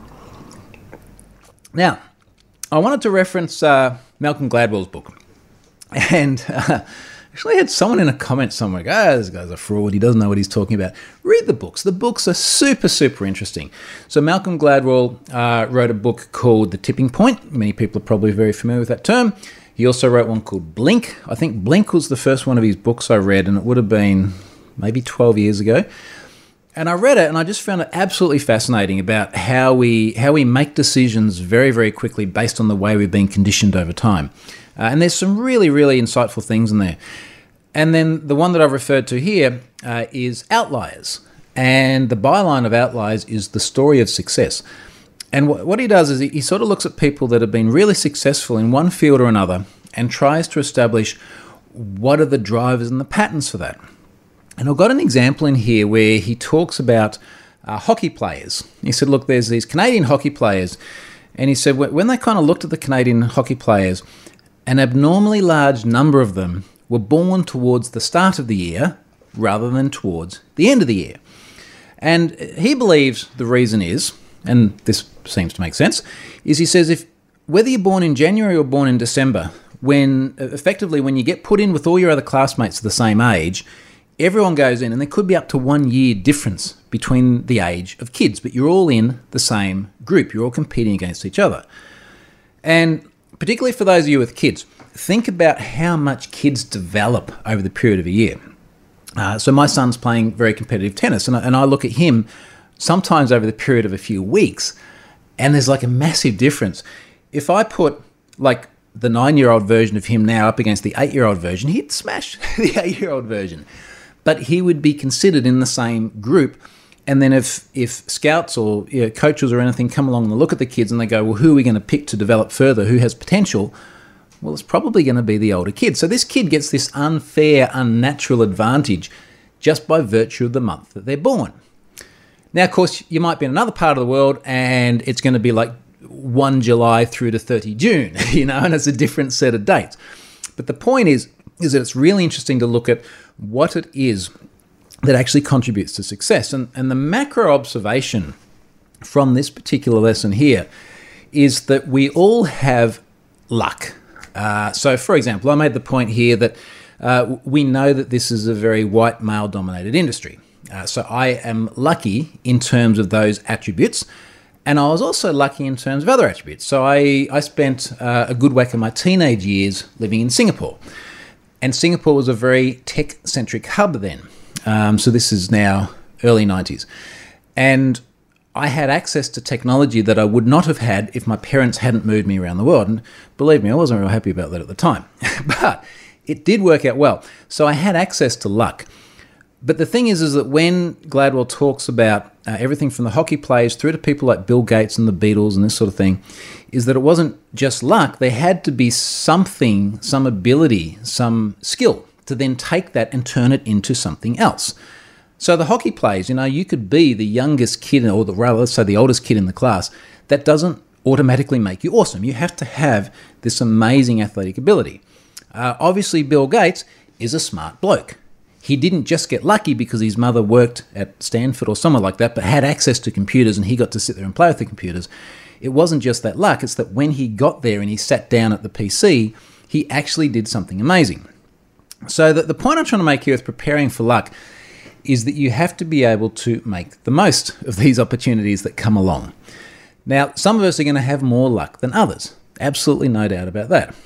Now, I wanted to reference uh, Malcolm Gladwell's book. And uh, actually I had someone in a comment somewhere go, oh, this guy's a fraud, he doesn't know what he's talking about. Read the books. The books are super, super interesting. So Malcolm Gladwell uh, wrote a book called The Tipping Point. Many people are probably very familiar with that term. He also wrote one called Blink. I think Blink was the first one of his books I read, and it would have been maybe twelve years ago. And I read it, and I just found it absolutely fascinating about how we how we make decisions very, very quickly based on the way we've been conditioned over time. Uh, and there's some really, really insightful things in there. And then the one that I've referred to here uh, is Outliers. And the byline of Outliers is the story of success. And wh- what he does is he, he sort of looks at people that have been really successful in one field or another and tries to establish what are the drivers and the patterns for that. And I've got an example in here where he talks about uh, hockey players. He said, look, there's these Canadian hockey players. And he said, when they kind of looked at the Canadian hockey players, an abnormally large number of them were born towards the start of the year rather than towards the end of the year. And he believes the reason is, and this seems to make sense, is he says if whether you're born in January or born in December, when effectively when you get put in with all your other classmates the same age, everyone goes in, and there could be up to one year difference between the age of kids, but you're all in the same group. You're all competing against each other. And particularly for those of you with kids, think about how much kids develop over the period of a year. Uh, so my son's playing very competitive tennis, and I, and I look at him sometimes over the period of a few weeks, and there's like a massive difference. If I put like the nine-year-old version of him now up against the eight-year-old version, he'd smash the eight-year-old version. But he would be considered in the same group. And then if if scouts or you know, coaches or anything come along and look at the kids and they go, well, who are we going to pick to develop further? Who has potential? Well, it's probably going to be the older kid. So this kid gets this unfair, unnatural advantage just by virtue of the month that they're born. Now, of course, you might be in another part of the world and it's going to be like first of July through to thirtieth of June, you know, and it's a different set of dates. But the point is, is that it's really interesting to look at what it is that actually contributes to success. And, and the macro observation from this particular lesson here is that we all have luck. Uh, so, for example, I made the point here that uh, we know that this is a very white male-dominated industry. Uh, so I am lucky in terms of those attributes, and I was also lucky in terms of other attributes. So I, I spent uh, a good whack of my teenage years living in Singapore. And Singapore was a very tech-centric hub then. Um, so this is now early nineties. And I had access to technology that I would not have had if my parents hadn't moved me around the world. And believe me, I wasn't real happy about that at the time. But it did work out well. So I had access to luck. But the thing is, is that when Gladwell talks about uh, everything from the hockey players through to people like Bill Gates and the Beatles and this sort of thing, is that it wasn't just luck. There had to be something, some ability, some skill to then take that and turn it into something else. So the hockey players, you know, you could be the youngest kid, or the rather, let's say the oldest kid in the class. That doesn't automatically make you awesome. You have to have this amazing athletic ability. Uh, obviously, Bill Gates is a smart bloke. He didn't just get lucky because his mother worked at Stanford or somewhere like that, but had access to computers and he got to sit there and play with the computers. It wasn't just that luck, it's that when he got there and he sat down at the P C, he actually did something amazing. So that the point I'm trying to make here with preparing for luck is that you have to be able to make the most of these opportunities that come along. Now, some of us are going to have more luck than others. Absolutely no doubt about that.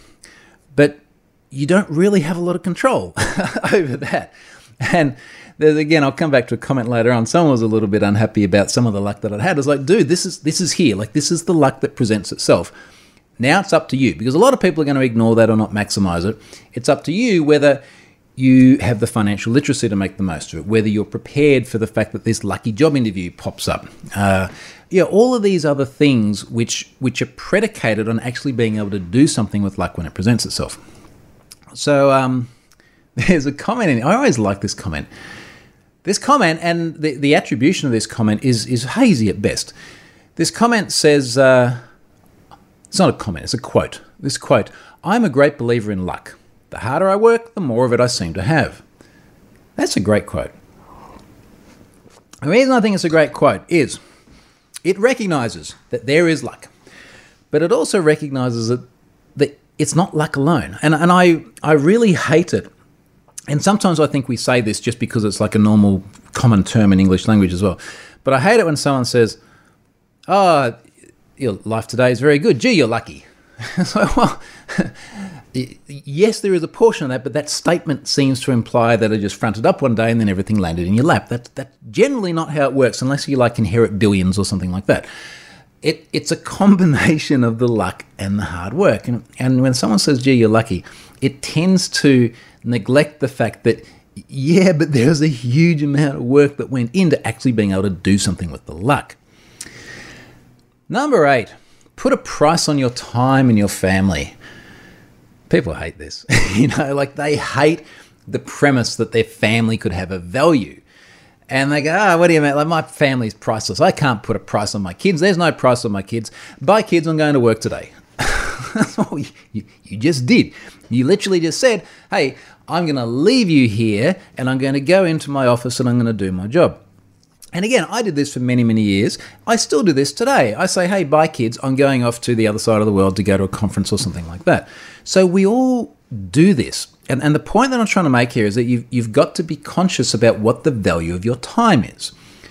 But you don't really have a lot of control over that. And there's, again, I'll come back to a comment later on. Someone was a little bit unhappy about some of the luck that I'd had. I was like, dude, this is this is here. Like, this is the luck that presents itself. Now it's up to you, because a lot of people are going to ignore that or not maximize it. It's up to you whether you have the financial literacy to make the most of it, whether you're prepared for the fact that this lucky job interview pops up. Uh, yeah, all of these other things which which are predicated on actually being able to do something with luck when it presents itself. So um, there's a comment in, I always like this comment. This comment, and the, the attribution of this comment is, is hazy at best. This comment says, uh, it's not a comment, it's a quote. This quote, "I'm a great believer in luck. The harder I work, the more of it I seem to have." That's a great quote. The reason I think it's a great quote is it recognizes that there is luck, but it also recognizes that, that it's not luck alone. And, and I, I really hate it. And sometimes I think we say this just because it's like a normal common term in English language as well. But I hate it when someone says, "Oh, your life today is very good. Gee, you're lucky." So, well, yes, there is a portion of that, but that statement seems to imply that it just fronted up one day and then everything landed in your lap. That's, that's generally not how it works, unless you like inherit billions or something like that. It, it's a combination of the luck and the hard work. And, and when someone says, "Gee, you're lucky," it tends to neglect the fact that, yeah, but there's a huge amount of work that went into actually being able to do something with the luck. Number eight, put a price on your time and your family. People hate this. You know, like they hate the premise that their family could have a value. And they go, "Oh, what do you mean? Like, my family's priceless. I can't put a price on my kids. There's no price on my kids. Bye, kids, I'm going to work today." That's what you, you just did. You literally just said, "Hey, I'm going to leave you here and I'm going to go into my office and I'm going to do my job." And again, I did this for many, many years. I still do this today. I say, "Hey, bye, kids. I'm going off to the other side of the world to go to a conference or something like that." So we all do this. And, and the point that I'm trying to make here is that you've, you've got to be conscious about what the value of your time is.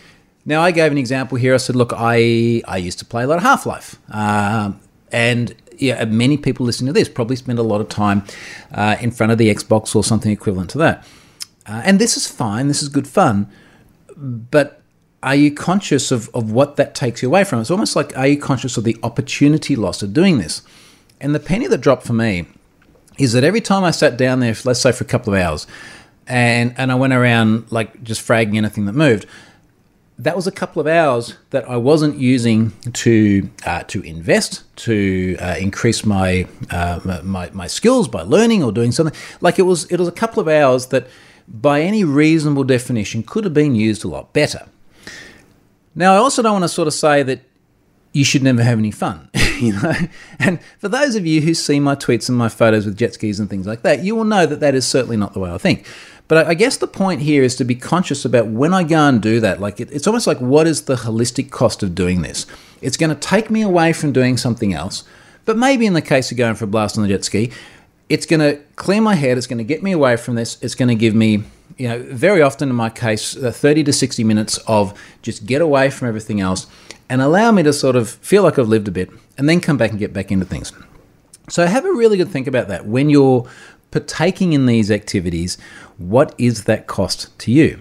Now, I gave an example here. I said, look, I, I used to play a lot of Half-Life. Um, and yeah, many people listening to this probably spend a lot of time uh, in front of the Xbox or something equivalent to that. Uh, and this is fine. This is good fun. But are you conscious of, of what that takes you away from? It's almost like, are you conscious of the opportunity loss of doing this? And the penny that dropped for me is that every time I sat down there, let's say for a couple of hours, and, and I went around like just fragging anything that moved, that was a couple of hours that I wasn't using to uh, to invest, to uh, increase my, uh, my my skills by learning or doing something. Like it was it was a couple of hours that, by any reasonable definition, could have been used a lot better. Now, I also don't want to sort of say that you should never have any fun, you know. And for those of you who see my tweets and my photos with jet skis and things like that, you will know that that is certainly not the way I think. But I guess the point here is to be conscious about when I go and do that. Like it, it's almost like, what is the holistic cost of doing this? It's going to take me away from doing something else. But maybe in the case of going for a blast on the jet ski, it's going to clear my head. It's going to get me away from this. It's going to give me, you know, very often in my case, uh, thirty to sixty minutes of just get away from everything else and allow me to sort of feel like I've lived a bit and then come back and get back into things. So have a really good think about that. When you're partaking in these activities, what is that cost to you?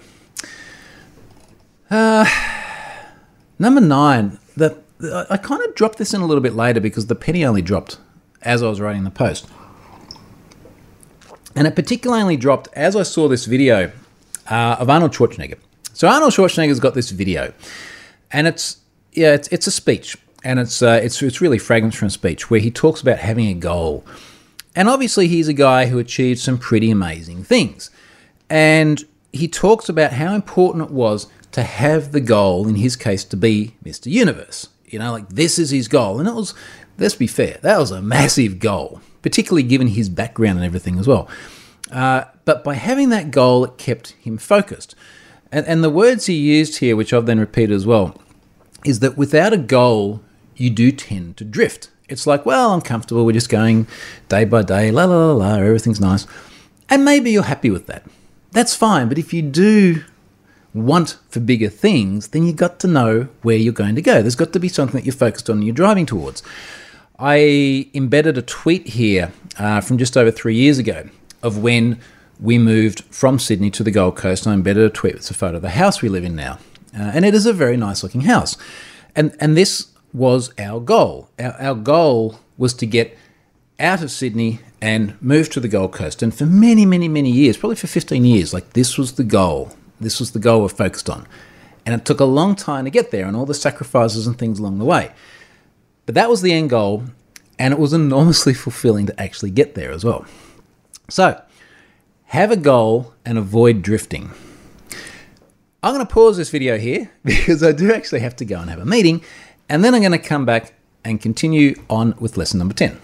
Uh, number nine, the, the, I kind of dropped this in a little bit later because the penny only dropped as I was writing the post. And it particularly only dropped as I saw this video uh, of Arnold Schwarzenegger. So Arnold Schwarzenegger's got this video, and it's yeah, it's it's a speech, and it's uh, it's it's really fragments from a speech where he talks about having a goal. And obviously, he's a guy who achieved some pretty amazing things. And he talks about how important it was to have the goal, in his case, to be Mister Universe. You know, like this is his goal. And it was, let's be fair, that was a massive goal, particularly given his background and everything as well. Uh, but by having that goal, it kept him focused. And, and the words he used here, which I've then repeated as well, is that without a goal, you do tend to drift. It's like, well, I'm comfortable. We're just going day by day, la, la, la, la, everything's nice. And maybe you're happy with that. That's fine. But if you do want for bigger things, then you've got to know where you're going to go. There's got to be something that you're focused on and you're driving towards. I embedded a tweet here uh, from just over three years ago of when we moved from Sydney to the Gold Coast. And I embedded a tweet with a photo of the house we live in now. Uh, and it is a very nice looking house. And, and this was our goal. Our, our goal was to get out of Sydney and move to the Gold Coast. And for many, many, many years, probably for fifteen years, like this was the goal. This was the goal we're focused on. And it took a long time to get there and all the sacrifices and things along the way. But that was the end goal, and it was enormously fulfilling to actually get there as well. So, have a goal and avoid drifting. I'm going to pause this video here because I do actually have to go and have a meeting. And then I'm going to come back and continue on with lesson number ten.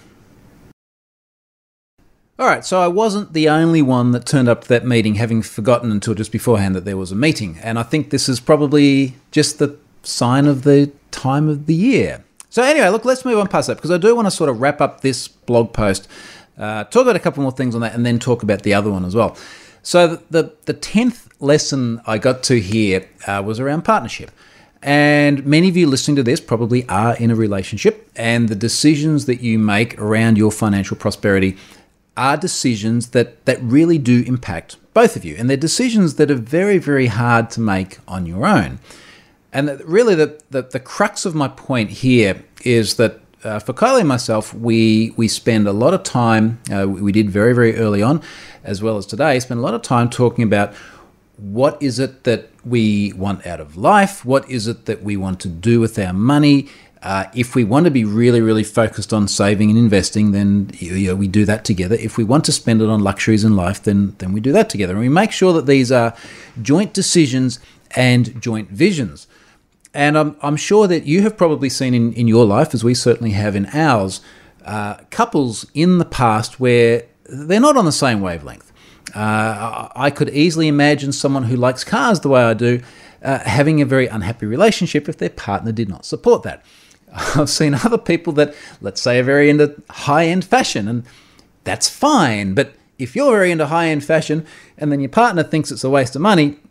All right, so I wasn't the only one that turned up to that meeting having forgotten until just beforehand that there was a meeting. And I think this is probably just the sign of the time of the year. So anyway, look, let's move on past that because I do want to sort of wrap up this blog post, uh, talk about a couple more things on that, and then talk about the other one as well. So the, the tenth lesson I got to here uh, was around partnership. And many of you listening to this probably are in a relationship, and the decisions that you make around your financial prosperity are decisions that, that really do impact both of you. And they're decisions that are very, very hard to make on your own. And that really the, the, the crux of my point here is that uh, for Kylie and myself, we, we spend a lot of time, uh, we did very, very early on, as well as today, spend a lot of time talking about what is it that we want out of life? What is it that we want to do with our money? Uh, if we want to be really, really focused on saving and investing, then you know, we do that together. If we want to spend it on luxuries in life, then, then we do that together. And we make sure that these are joint decisions and joint visions. And I'm, I'm sure that you have probably seen in, in your life, as we certainly have in ours, uh, couples in the past where they're not on the same wavelength. Uh, I could easily imagine someone who likes cars the way I do uh, having a very unhappy relationship if their partner did not support that. I've seen other people that, let's say, are very into high-end fashion, and that's fine. But if you're very into high-end fashion and then your partner thinks it's a waste of money,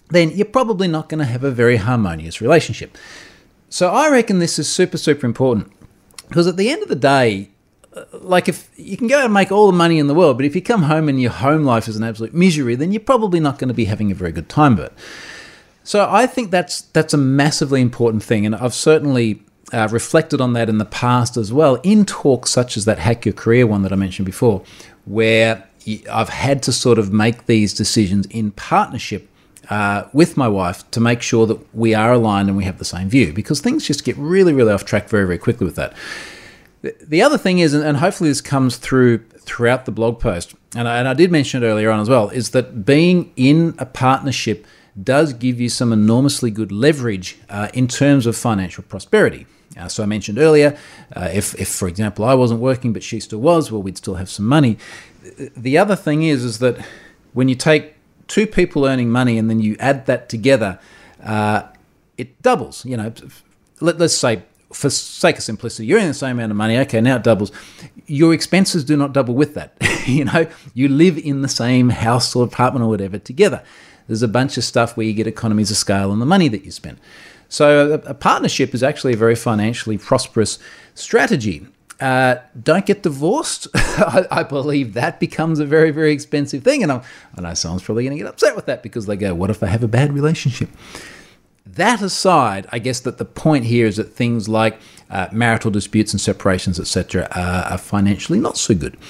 then you're probably not going to have a very harmonious relationship. So I reckon this is super, super important, because at the end of the day, like if you can go out and make all the money in the world, but if you come home and your home life is an absolute misery, then you're probably not going to be having a very good time of it. So I think that's that's a massively important thing, and I've certainly uh, reflected on that in the past as well, in talks such as that Hack Your Career one that I mentioned before, where I've had to sort of make these decisions in partnership uh, with my wife to make sure that we are aligned and we have the same view, because things just get really, really off track very, very quickly with that. The other thing is, and hopefully this comes through throughout the blog post, and I, and I did mention it earlier on as well, is that being in a partnership does give you some enormously good leverage uh, in terms of financial prosperity. Uh, so I mentioned earlier, uh, if, if, for example, I wasn't working but she still was, well, we'd still have some money. The other thing is, is that when you take two people earning money and then you add that together, uh, it doubles. You know, let, let's say, for sake of simplicity, you're in the same amount of money. Okay, now it doubles. Your expenses do not double with that. You know, you live in the same house or apartment or whatever together. There's a bunch of stuff where you get economies of scale on the money that you spend. So a, a partnership is actually a very financially prosperous strategy. Uh, don't get divorced. I, I believe that becomes a very, very expensive thing. And I'm, I know someone's probably going to get upset with that because they go, what if I have a bad relationship? That aside, I guess that the point here is that things like uh, marital disputes and separations, et cetera, are, are financially not so good.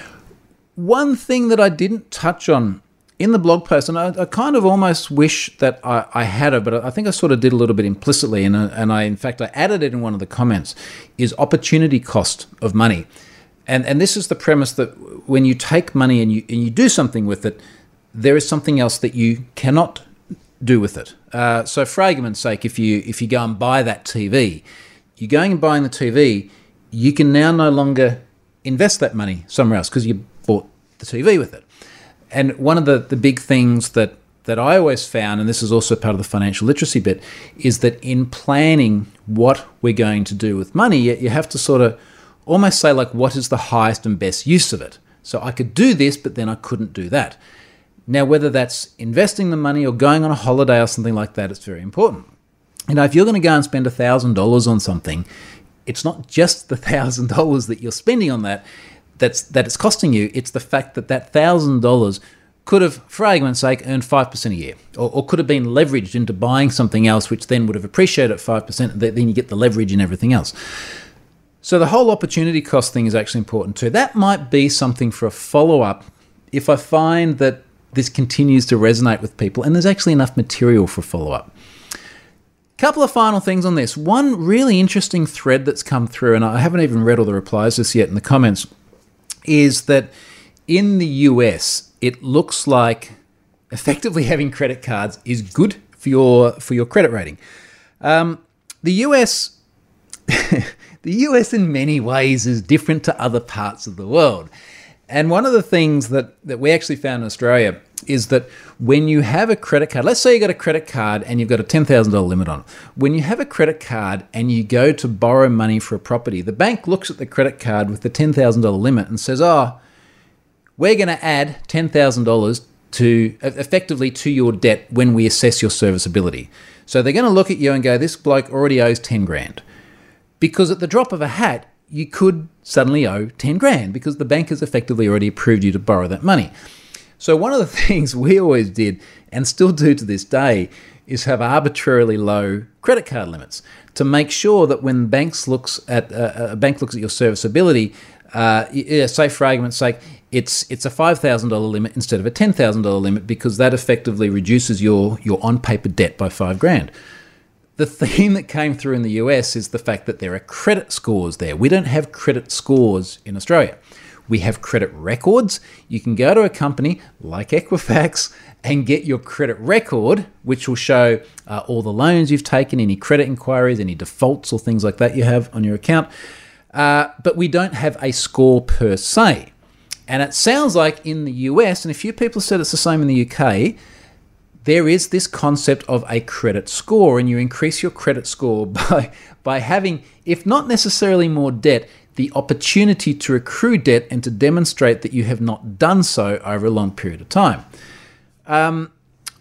One thing that I didn't touch on in the blog post, and I, I kind of almost wish that I, I had it, but I think I sort of did a little bit implicitly, and, and I, in fact, I added it in one of the comments, is opportunity cost of money. And and this is the premise that when you take money and you and you do something with it, there is something else that you cannot do with it. Uh, so for argument's sake, if you if you go and buy that T V, you're going and buying the T V, you can now no longer invest that money somewhere else because you bought the T V with it. And one of the, the big things that, that I always found, and this is also part of the financial literacy bit, is that in planning what we're going to do with money, you, you have to sort of almost say, like, what is the highest and best use of it? So I could do this, but then I couldn't do that. Now, whether that's investing the money or going on a holiday or something like that, it's very important. You know, if you're going to go and spend one thousand dollars on something, it's not just the one thousand dollars that you're spending on that that's that it's costing you. It's the fact that that one thousand dollars could have, for argument's sake, earned five percent a year, or, or could have been leveraged into buying something else, which then would have appreciated at five percent, then you get the leverage and everything else. So the whole opportunity cost thing is actually important too. That might be something for a follow-up if I find that this continues to resonate with people and there's actually enough material for follow-up. Couple of final things on this. One really interesting thread that's come through, and I haven't even read all the replies just yet in the comments, is that in the U S, it looks like effectively having credit cards is good for your for your credit rating. Um, the U S, the U S in many ways is different to other parts of the world. And one of the things that, that we actually found in Australia is that when you have a credit card, let's say you got a credit card and you've got a ten thousand dollars limit on it. When you have a credit card and you go to borrow money for a property, the bank looks at the credit card with the ten thousand dollars limit and says, oh, we're going to add ten thousand dollars to effectively to your debt when we assess your serviceability. So they're going to look at you and go, this bloke already owes ten grand. Because at the drop of a hat, you could suddenly owe ten grand because the bank has effectively already approved you to borrow that money. So one of the things we always did, and still do to this day, is have arbitrarily low credit card limits to make sure that when banks looks at uh, a bank looks at your serviceability, uh, yeah, say for argument's sake, it's it's a five thousand dollars limit instead of a ten thousand dollars limit, because that effectively reduces your your on-paper debt by five grand. The theme that came through in the U S is the fact that there are credit scores there. We don't have credit scores in Australia. We have credit records. You can go to a company like Equifax and get your credit record, which will show uh, all the loans you've taken, any credit inquiries, any defaults or things like that you have on your account. Uh, but we don't have a score per se. And it sounds like in the U S, and a few people said it's the same in the U K, there is this concept of a credit score, and you increase your credit score by, by having, if not necessarily more debt, the opportunity to accrue debt and to demonstrate that you have not done so over a long period of time. Um,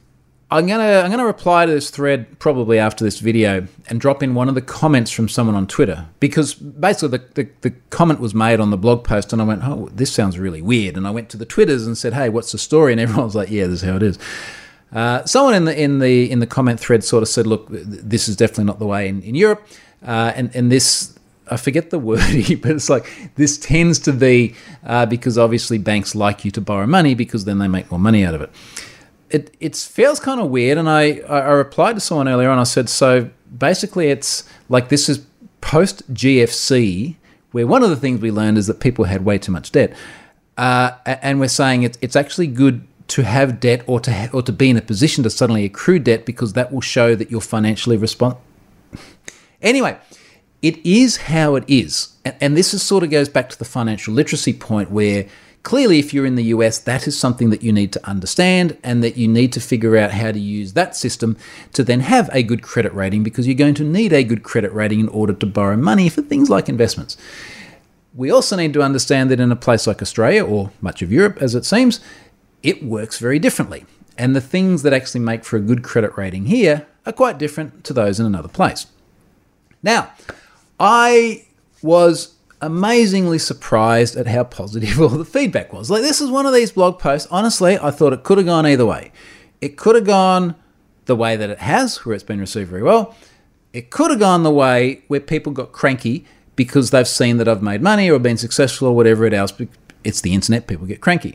I'm gonna I'm gonna reply to this thread probably after this video and drop in one of the comments from someone on Twitter, because basically the, the, the comment was made on the blog post and I went, oh, this sounds really weird, and I went to the Twitters and said, hey, what's the story? And everyone was like, yeah, this is how it is. Uh, someone in the in the in the comment thread sort of said, look, this is definitely not the way in, in Europe, uh, and and this, I forget the wording, but it's like this tends to be uh, because obviously banks like you to borrow money because then they make more money out of it. It it feels kind of weird, and I, I replied to someone earlier on. I said, so basically it's like this is post-G F C, where one of the things we learned is that people had way too much debt. Uh, and we're saying it, it's actually good to have debt or to ha- or to be in a position to suddenly accrue debt, because that will show that you're financially responsible. Anyway, it is how it is. And, and this is sort of goes back to the financial literacy point, where clearly, if you're in the U S, that is something that you need to understand, and that you need to figure out how to use that system to then have a good credit rating, because you're going to need a good credit rating in order to borrow money for things like investments. We also need to understand that in a place like Australia, or much of Europe as it seems, it works very differently. And the things that actually make for a good credit rating here are quite different to those in another place. Now, I was amazingly surprised at how positive all the feedback was. Like, this is one of these blog posts, honestly, I thought it could have gone either way. It could have gone the way that it has, where it's been received very well. It could have gone the way where people got cranky because they've seen that I've made money or been successful or whatever it else. It's the internet, people get cranky.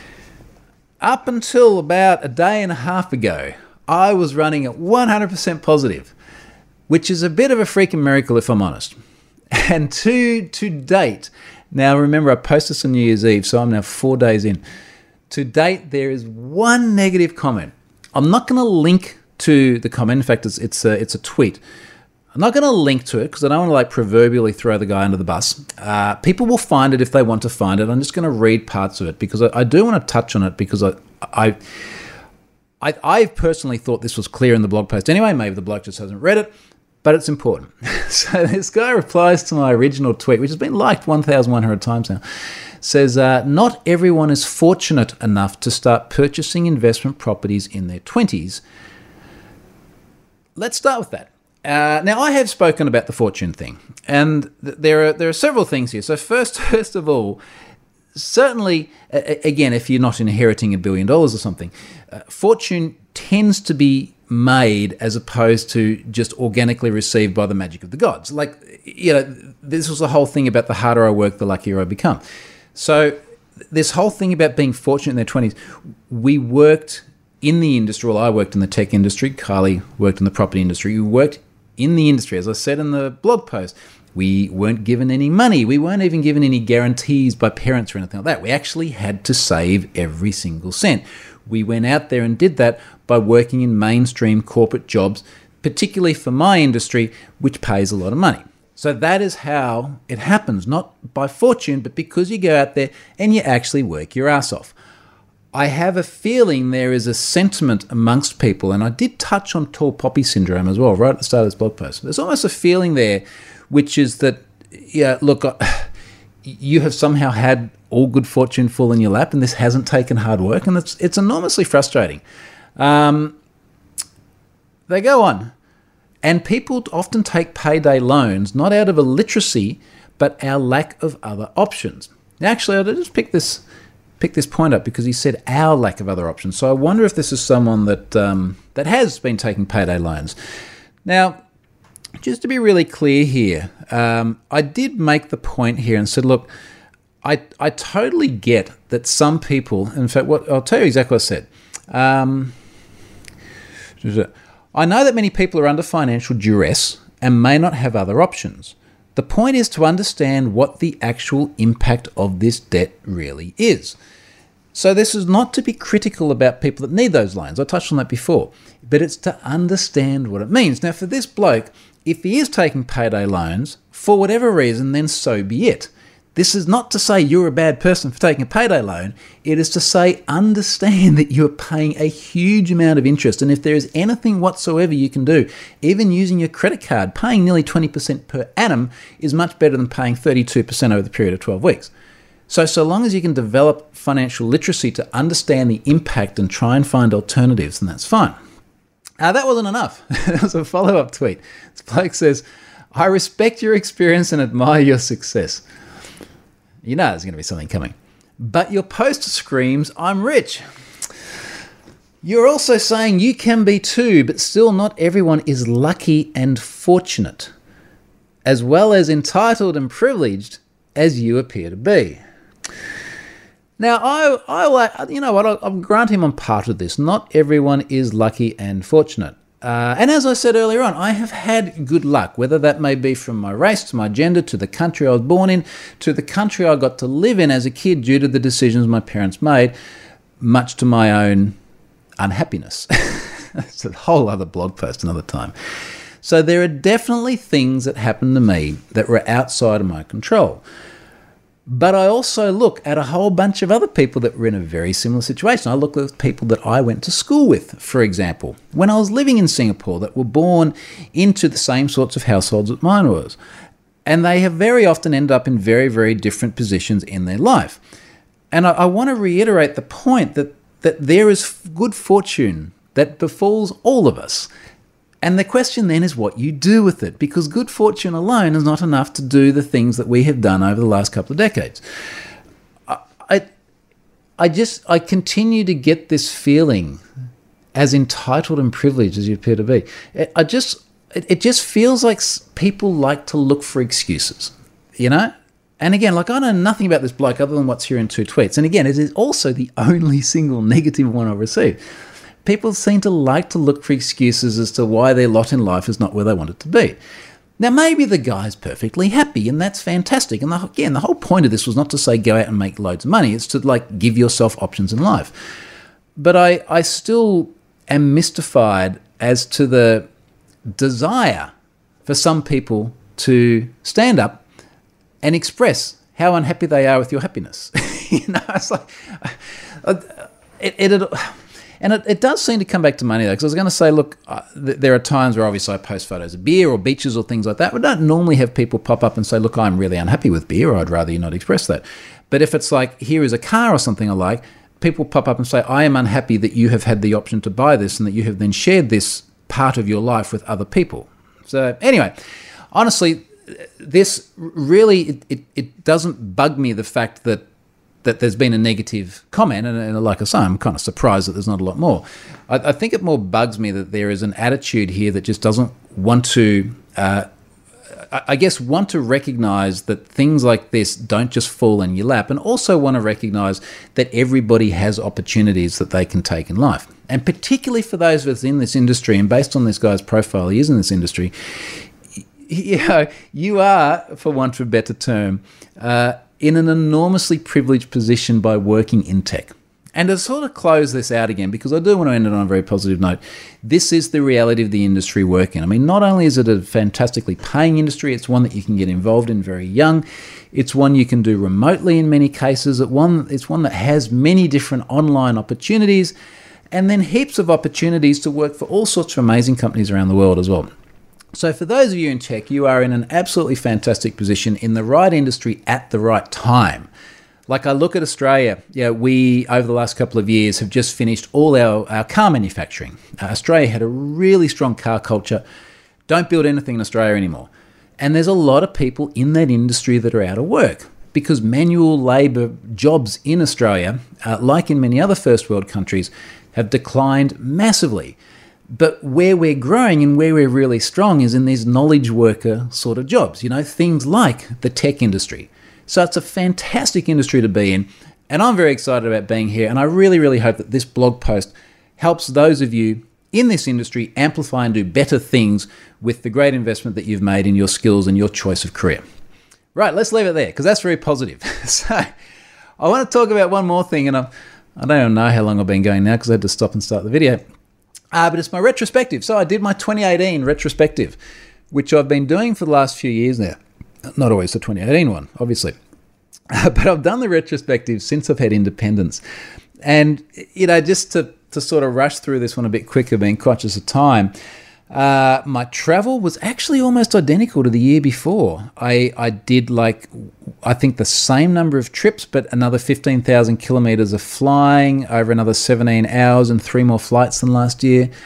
Up until about a day and a half ago, I was running at one hundred percent positive, which is a bit of a freaking miracle if I'm honest. And to to date, now remember I posted this on New Year's Eve, so I'm now four days in. To date, there is one negative comment. I'm not going to link to the comment. In fact, it's it's a, it's a tweet. I'm not going to link to it because I don't want to like proverbially throw the guy under the bus. Uh, people will find it if they want to find it. I'm just going to read parts of it because I, I do want to touch on it, because I I. I I personally thought this was clear in the blog post anyway. Maybe the bloke just hasn't read it. But it's important. So this guy replies to my original tweet, which has been liked one thousand one hundred times now, says, uh, not everyone is fortunate enough to start purchasing investment properties in their twenties. Let's start with that. Uh, now, I have spoken about the fortune thing, and th- there are there are several things here. So first, first of all, certainly, uh, again, if you're not inheriting a billion dollars or something, uh, fortune tends to be made as opposed to just organically received by the magic of the gods. Like, you know, this was the whole thing about the harder I work, the luckier I become. So this whole thing about being fortunate in their twenties, we worked in the industry. Well, I worked in the tech industry. Carly worked in the property industry. We worked in the industry. As I said in the blog post, we weren't given any money. We weren't even given any guarantees by parents or anything like that. We actually had to save every single cent. We went out there and did that by working in mainstream corporate jobs, particularly for my industry, which pays a lot of money. So that is how it happens, not by fortune, but because you go out there and you actually work your ass off. I have a feeling there is a sentiment amongst people, and I did touch on tall poppy syndrome as well, right at the start of this blog post. There's almost a feeling there, which is that, yeah, look, you have somehow had all good fortune fall in your lap, and this hasn't taken hard work, and it's it's enormously frustrating. Um, they go on, and people often take payday loans not out of illiteracy, but our lack of other options. Now, actually, I'll just pick this pick this point up because he said our lack of other options. So I wonder if this is someone that um, that has been taking payday loans. Now, just to be really clear here, um, I did make the point here and said, look, I I totally get that some people, in fact, what I'll tell you exactly what I said. Um, I know that many people are under financial duress and may not have other options. The point is to understand what the actual impact of this debt really is. So this is not to be critical about people that need those loans. I touched on that before. But it's to understand what it means. Now, for this bloke, if he is taking payday loans, for whatever reason, then so be it. This is not to say you're a bad person for taking a payday loan. It is to say understand that you're paying a huge amount of interest. And if there is anything whatsoever you can do, even using your credit card, paying nearly twenty percent per annum is much better than paying thirty-two percent over the period of twelve weeks. So, so long as you can develop financial literacy to understand the impact and try and find alternatives, then that's fine. Uh, that wasn't enough. There was a follow-up tweet. This bloke says, I respect your experience and admire your success. You know there's going to be something coming. But your post screams, I'm rich. You're also saying you can be too, but still not everyone is lucky and fortunate, as well as entitled and privileged as you appear to be. Now, I, I, you know what, I'll, I'll grant him on part of this. Not everyone is lucky and fortunate. Uh, and as I said earlier on, I have had good luck, whether that may be from my race to my gender to the country I was born in to the country I got to live in as a kid due to the decisions my parents made, much to my own unhappiness. It's a whole other blog post another time. So there are definitely things that happened to me that were outside of my control. But I also look at a whole bunch of other people that were in a very similar situation. I look at people that I went to school with, for example, when I was living in Singapore, that were born into the same sorts of households that mine was. And they have very often ended up in very, very different positions in their life. And I, I want to reiterate the point that, that there is good fortune that befalls all of us. And the question then is what you do with it, because good fortune alone is not enough to do the things that we have done over the last couple of decades. I, I, I just, I continue to get this feeling, as entitled and privileged as you appear to be. I just, it, it just feels like people like to look for excuses, you know? And again, like, I know nothing about this bloke other than what's here in two tweets. And again, it is also the only single negative one I've received. People seem to like to look for excuses as to why their lot in life is not where they want it to be. Now, maybe the guy's perfectly happy, and that's fantastic. And the, again, the whole point of this was not to say go out and make loads of money. It's to, like, give yourself options in life. But I, I still am mystified as to the desire for some people to stand up and express how unhappy they are with your happiness. You know, it's like... It, it, it And it, it does seem to come back to money, though, because I was going to say, look, uh, th- there are times where obviously I post photos of beer or beaches or things like that. We don't normally have people pop up and say, look, I'm really unhappy with beer, or I'd rather you not express that. But if it's like, here is a car or something I like, people pop up and say, I am unhappy that you have had the option to buy this and that you have then shared this part of your life with other people. So anyway, honestly, this really, it, it, it doesn't bug me, the fact that that there's been a negative comment, and, and like I say, I'm kind of surprised that there's not a lot more. I, I think it more bugs me that there is an attitude here that just doesn't want to, uh, I, I guess, want to recognise that things like this don't just fall in your lap, and also want to recognise that everybody has opportunities that they can take in life. And particularly for those of us in this industry, and based on this guy's profile, he is in this industry, you know, you are, for want of a better term, uh, in an enormously privileged position by working in tech. And to sort of close this out again, because I do want to end it on a very positive note, this is the reality of the industry work in. I mean, not only is it a fantastically paying industry, it's one that you can get involved in very young. It's one you can do remotely in many cases. It's one, it's one that has many different online opportunities, and then heaps of opportunities to work for all sorts of amazing companies around the world as well. So for those of you in tech, you are in an absolutely fantastic position in the right industry at the right time. Like, I look at Australia, yeah, we, over the last couple of years, have just finished all our, our car manufacturing. Uh, Australia had a really strong car culture. Don't build anything in Australia anymore. And there's a lot of people in that industry that are out of work because manual labour jobs in Australia, uh, like in many other first world countries, have declined massively. But where we're growing and where we're really strong is in these knowledge worker sort of jobs, you know, things like the tech industry. So it's a fantastic industry to be in, and I'm very excited about being here, and I really, really hope that this blog post helps those of you in this industry amplify and do better things with the great investment that you've made in your skills and your choice of career. Right, let's leave it there, because that's very positive. So I want to talk about one more thing, and I'm, I don't even know how long I've been going now because I had to stop and start the video. Uh, but it's my retrospective. So I did my twenty eighteen retrospective, which I've been doing for the last few years now. Not always the twenty eighteen one, obviously. Uh, but I've done the retrospective since I've had independence. And, you know, just to, to sort of rush through this one a bit quicker, being conscious of time, uh, my travel was actually almost identical to the year before. I, I did, like, I think the same number of trips, but another fifteen thousand kilometres of flying over another seventeen hours and three more flights than last year.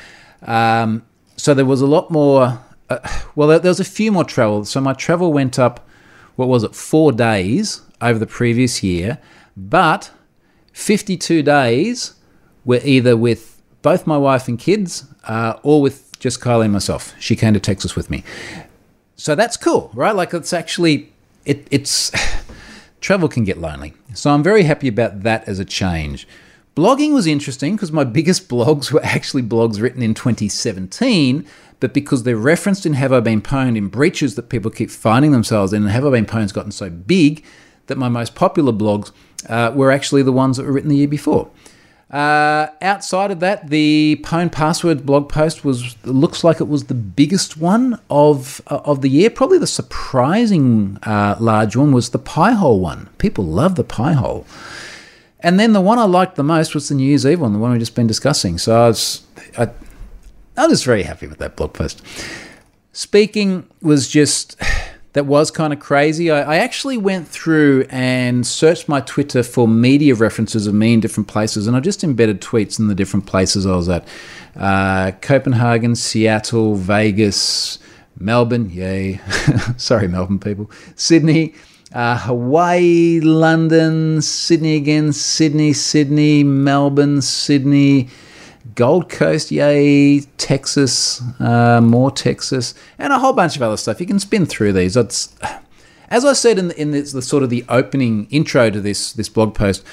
Um, so there was a lot more, uh, well, there, there was a few more travel. So my travel went up, what was it, four days over the previous year, but fifty-two days were either with both my wife and kids uh, or with just Kylie and myself. She came to Texas with me. So that's cool, right? Like it's actually, it, it's, travel can get lonely. So I'm very happy about that as a change. Blogging was interesting because my biggest blogs were actually blogs written in twenty seventeen, but because they're referenced in Have I Been Pwned in breaches that people keep finding themselves in, and Have I Been Pwned's gotten so big that my most popular blogs uh, were actually the ones that were written the year before. Uh, outside of that, the Pwned Password blog post was looks like it was the biggest one of uh, of the year. Probably the surprising uh, large one was the Pi-hole one. People love the Pi-hole. And then the one I liked the most was the New Year's Eve one, the one we've just been discussing. So I was, I, I was very happy with that blog post. Speaking was just, that was kind of crazy. I, I actually went through and searched my Twitter for media references of me in different places, and I just embedded tweets in the different places I was at. Uh, Copenhagen, Seattle, Vegas, Melbourne, yay. Sorry, Melbourne people. Sydney, Uh, Hawaii, London, Sydney again, Sydney, Sydney, Melbourne, Sydney, Gold Coast, yay, Texas, uh, more Texas, and a whole bunch of other stuff. You can spin through these. It's, as I said in the, in this, the sort of the opening intro to this this blog post,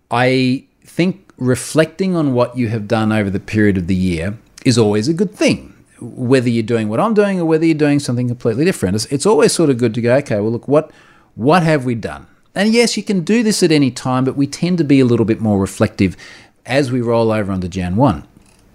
I think reflecting on what you have done over the period of the year is always a good thing. Whether you're doing what I'm doing or whether you're doing something completely different, it's, it's always sort of good to go, okay, well, look, what What have we done? And yes, you can do this at any time, but we tend to be a little bit more reflective as we roll over onto January first.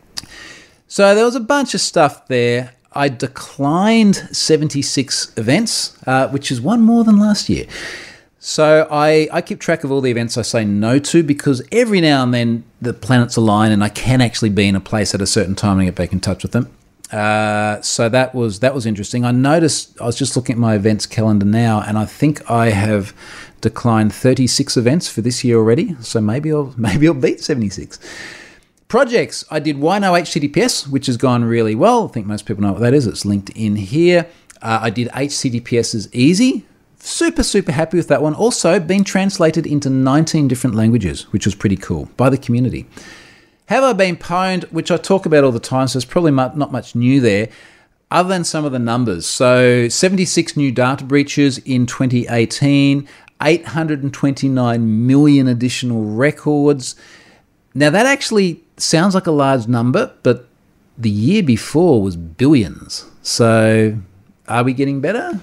So there was a bunch of stuff there. I declined seventy-six events, uh, which is one more than last year. So I, I keep track of all the events I say no to, because every now and then the planets align and I can actually be in a place at a certain time and get back in touch with them. Uh, so that was that was interesting. I noticed, I was just looking at my events calendar now, and I think I have declined thirty-six events for this year already. So maybe I'll maybe I'll beat seventy-six. Projects, I did Why No H T T P S, which has gone really well. I think most people know what that is. It's linked in here. Uh, I did H T T P S as easy. Super, super happy with that one. Also been translated into nineteen different languages, which was pretty cool by the community. Have I Been Pwned, which I talk about all the time, so there's probably not much new there, other than some of the numbers. So seventy-six new data breaches in twenty eighteen, eight hundred twenty-nine million additional records. Now that actually sounds like a large number, but the year before was billions. So are we getting better?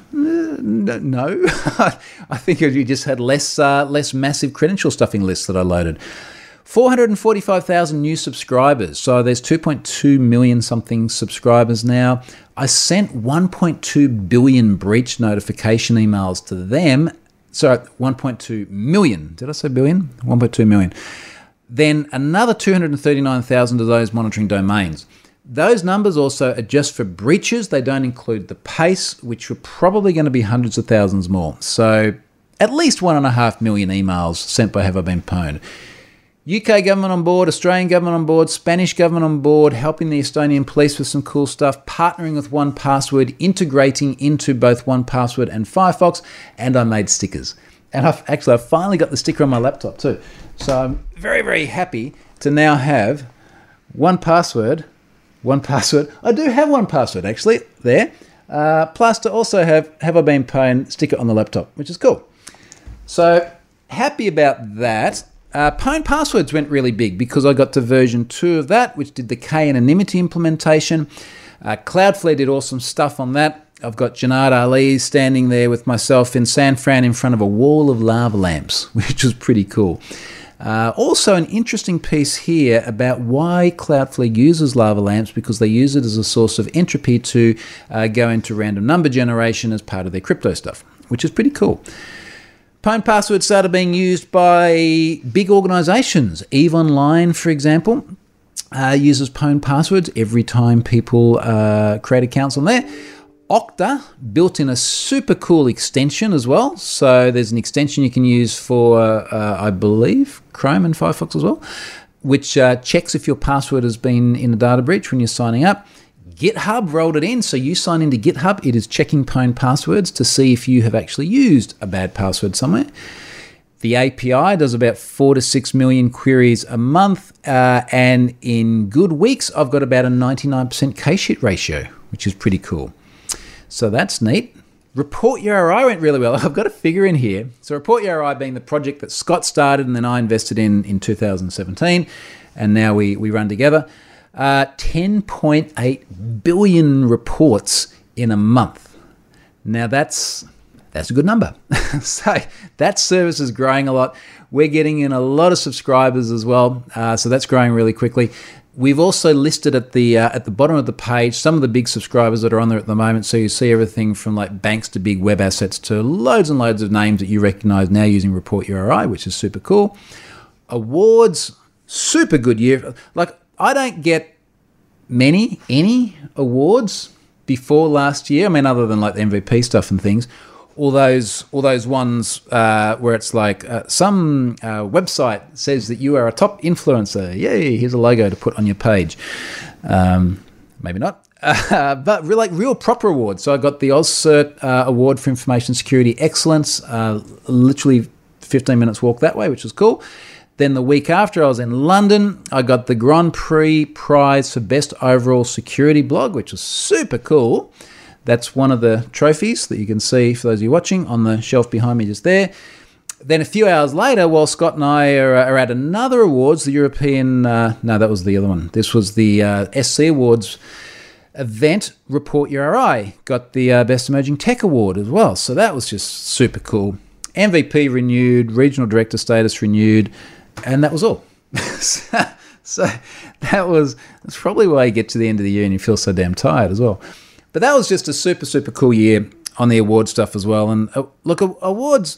No. I think you just had less, uh, less massive credential stuffing lists that I loaded. four hundred forty-five thousand new subscribers. So there's two point two million something subscribers now. I sent one point two billion breach notification emails to them. Sorry, one point two million. Did I say billion? one point two million. Then another two hundred thirty-nine thousand of those monitoring domains. Those numbers also are just for breaches. They don't include the pace, which are probably going to be hundreds of thousands more. So at least one and a half million emails sent by Have I Been Pwned. U K government on board, Australian government on board, Spanish government on board, helping the Estonian police with some cool stuff, partnering with one Password, integrating into both one Password and Firefox, and I made stickers. And I've actually, I've finally got the sticker on my laptop too. So I'm very, very happy to now have one Password, one Password. I do have one Password actually there, uh, plus to also have Have I Been Pwned sticker on the laptop, which is cool. So happy about that. Uh, Pwned Passwords went really big because I got to version two of that, which did the K-anonymity implementation. Uh, Cloudflare did awesome stuff on that. I've got Jannard Ali standing there with myself in San Fran in front of a wall of lava lamps, which was pretty cool. Uh, also, an interesting piece here about why Cloudflare uses lava lamps, because they use it as a source of entropy to uh, go into random number generation as part of their crypto stuff, which is pretty cool. Pwned Passwords started being used by big organizations. EVE Online, for example, uh, uses Pwned Passwords every time people uh, create accounts on there. Okta built in a super cool extension as well. So there's an extension you can use for, uh, I believe, Chrome and Firefox as well. which uh, checks if your password has been in a data breach when you're signing up. GitHub rolled it in, so you sign into GitHub, it is checking pwn passwords to see if you have actually used a bad password somewhere. The A P I does about four to six million queries a month, uh, and in good weeks, I've got about a ninety-nine percent cache hit ratio, which is pretty cool. So that's neat. Report Your R I went really well. I've got a figure in here. So Report Your R I being the project that Scott started and then I invested in in two thousand seventeen, and now we, we run together. Uh, ten point eight billion reports in a month. Now that's that's a good number. So that service is growing a lot. We're getting in a lot of subscribers as well, uh, so that's growing really quickly. We've also listed at the uh, at the bottom of the page some of the big subscribers that are on there at the moment. So you see everything from like banks to big web assets to loads and loads of names that you recognize now using Report Your R I, which is super cool. Awards, super good year. Like I don't get many, any awards before last year. I mean, other than like the M V P stuff and things. All those, all those ones uh, where it's like uh, some uh, website says that you are a top influencer. Yay! Here's a logo to put on your page. Um, maybe not, uh, but real, like real proper awards. So I got the AusCert uh, Award for Information Security Excellence. Uh, literally fifteen minutes walk that way, which was cool. Then the week after, I was in London. I got the Grand Prix Prize for Best Overall Security Blog, which was super cool. That's one of the trophies that you can see, for those of you watching, on the shelf behind me just there. Then a few hours later, while Scott and I are, are at another awards, the European, uh, no, that was the other one. This was the uh, S C Awards event, Report Your R I. Got the uh, Best Emerging Tech Award as well. So that was just super cool. M V P renewed, Regional Director status renewed, and that was all. so, so that was that's probably why you get to the end of the year and you feel so damn tired as well. But that was just a super, super cool year on the award stuff as well. And uh, look, awards,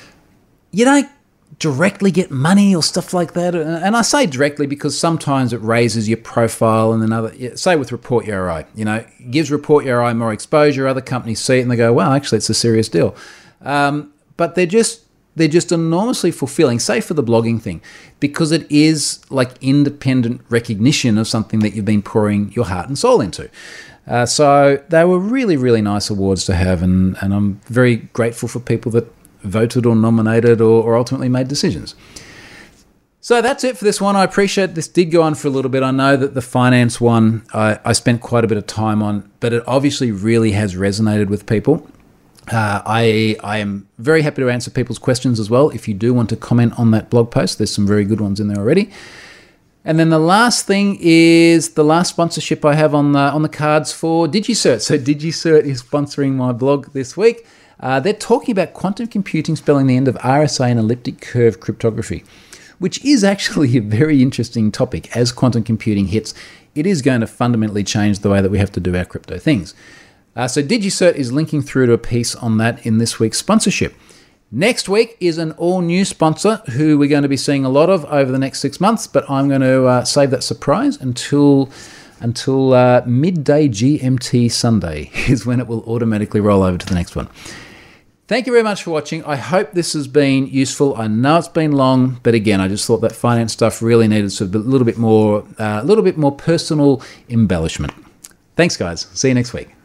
you don't directly get money or stuff like that. And I say directly because sometimes it raises your profile and then other, say with Report Your R I, you know, gives Report Your R I more exposure. Other companies see it and they go, wow, actually it's a serious deal. Um, but they're just, they're just enormously fulfilling, say for the blogging thing, because it is like independent recognition of something that you've been pouring your heart and soul into. Uh, so they were really, really nice awards to have, and, and I'm very grateful for people that voted or nominated or, or ultimately made decisions. So that's it for this one. I appreciate this did go on for a little bit. I know that the finance one I, I spent quite a bit of time on, but it obviously really has resonated with people. Uh, I I am very happy to answer people's questions as well. If you do want to comment on that blog post, there's some very good ones in there already. And then the last thing is the last sponsorship I have on the, on the cards for DigiCert. So DigiCert is sponsoring my blog this week. Uh, they're talking about quantum computing spelling the end of R S A and elliptic curve cryptography, which is actually a very interesting topic. As quantum computing hits, it is going to fundamentally change the way that we have to do our crypto things. Uh, so DigiCert is linking through to a piece on that in this week's sponsorship. Next week is an all-new sponsor who we're going to be seeing a lot of over the next six months, but I'm going to uh, save that surprise until until uh, midday G M T Sunday is when it will automatically roll over to the next one. Thank you very much for watching. I hope this has been useful. I know it's been long, but again, I just thought that finance stuff really needed sort of a little bit more, uh, a little bit more personal embellishment. Thanks, guys. See you next week.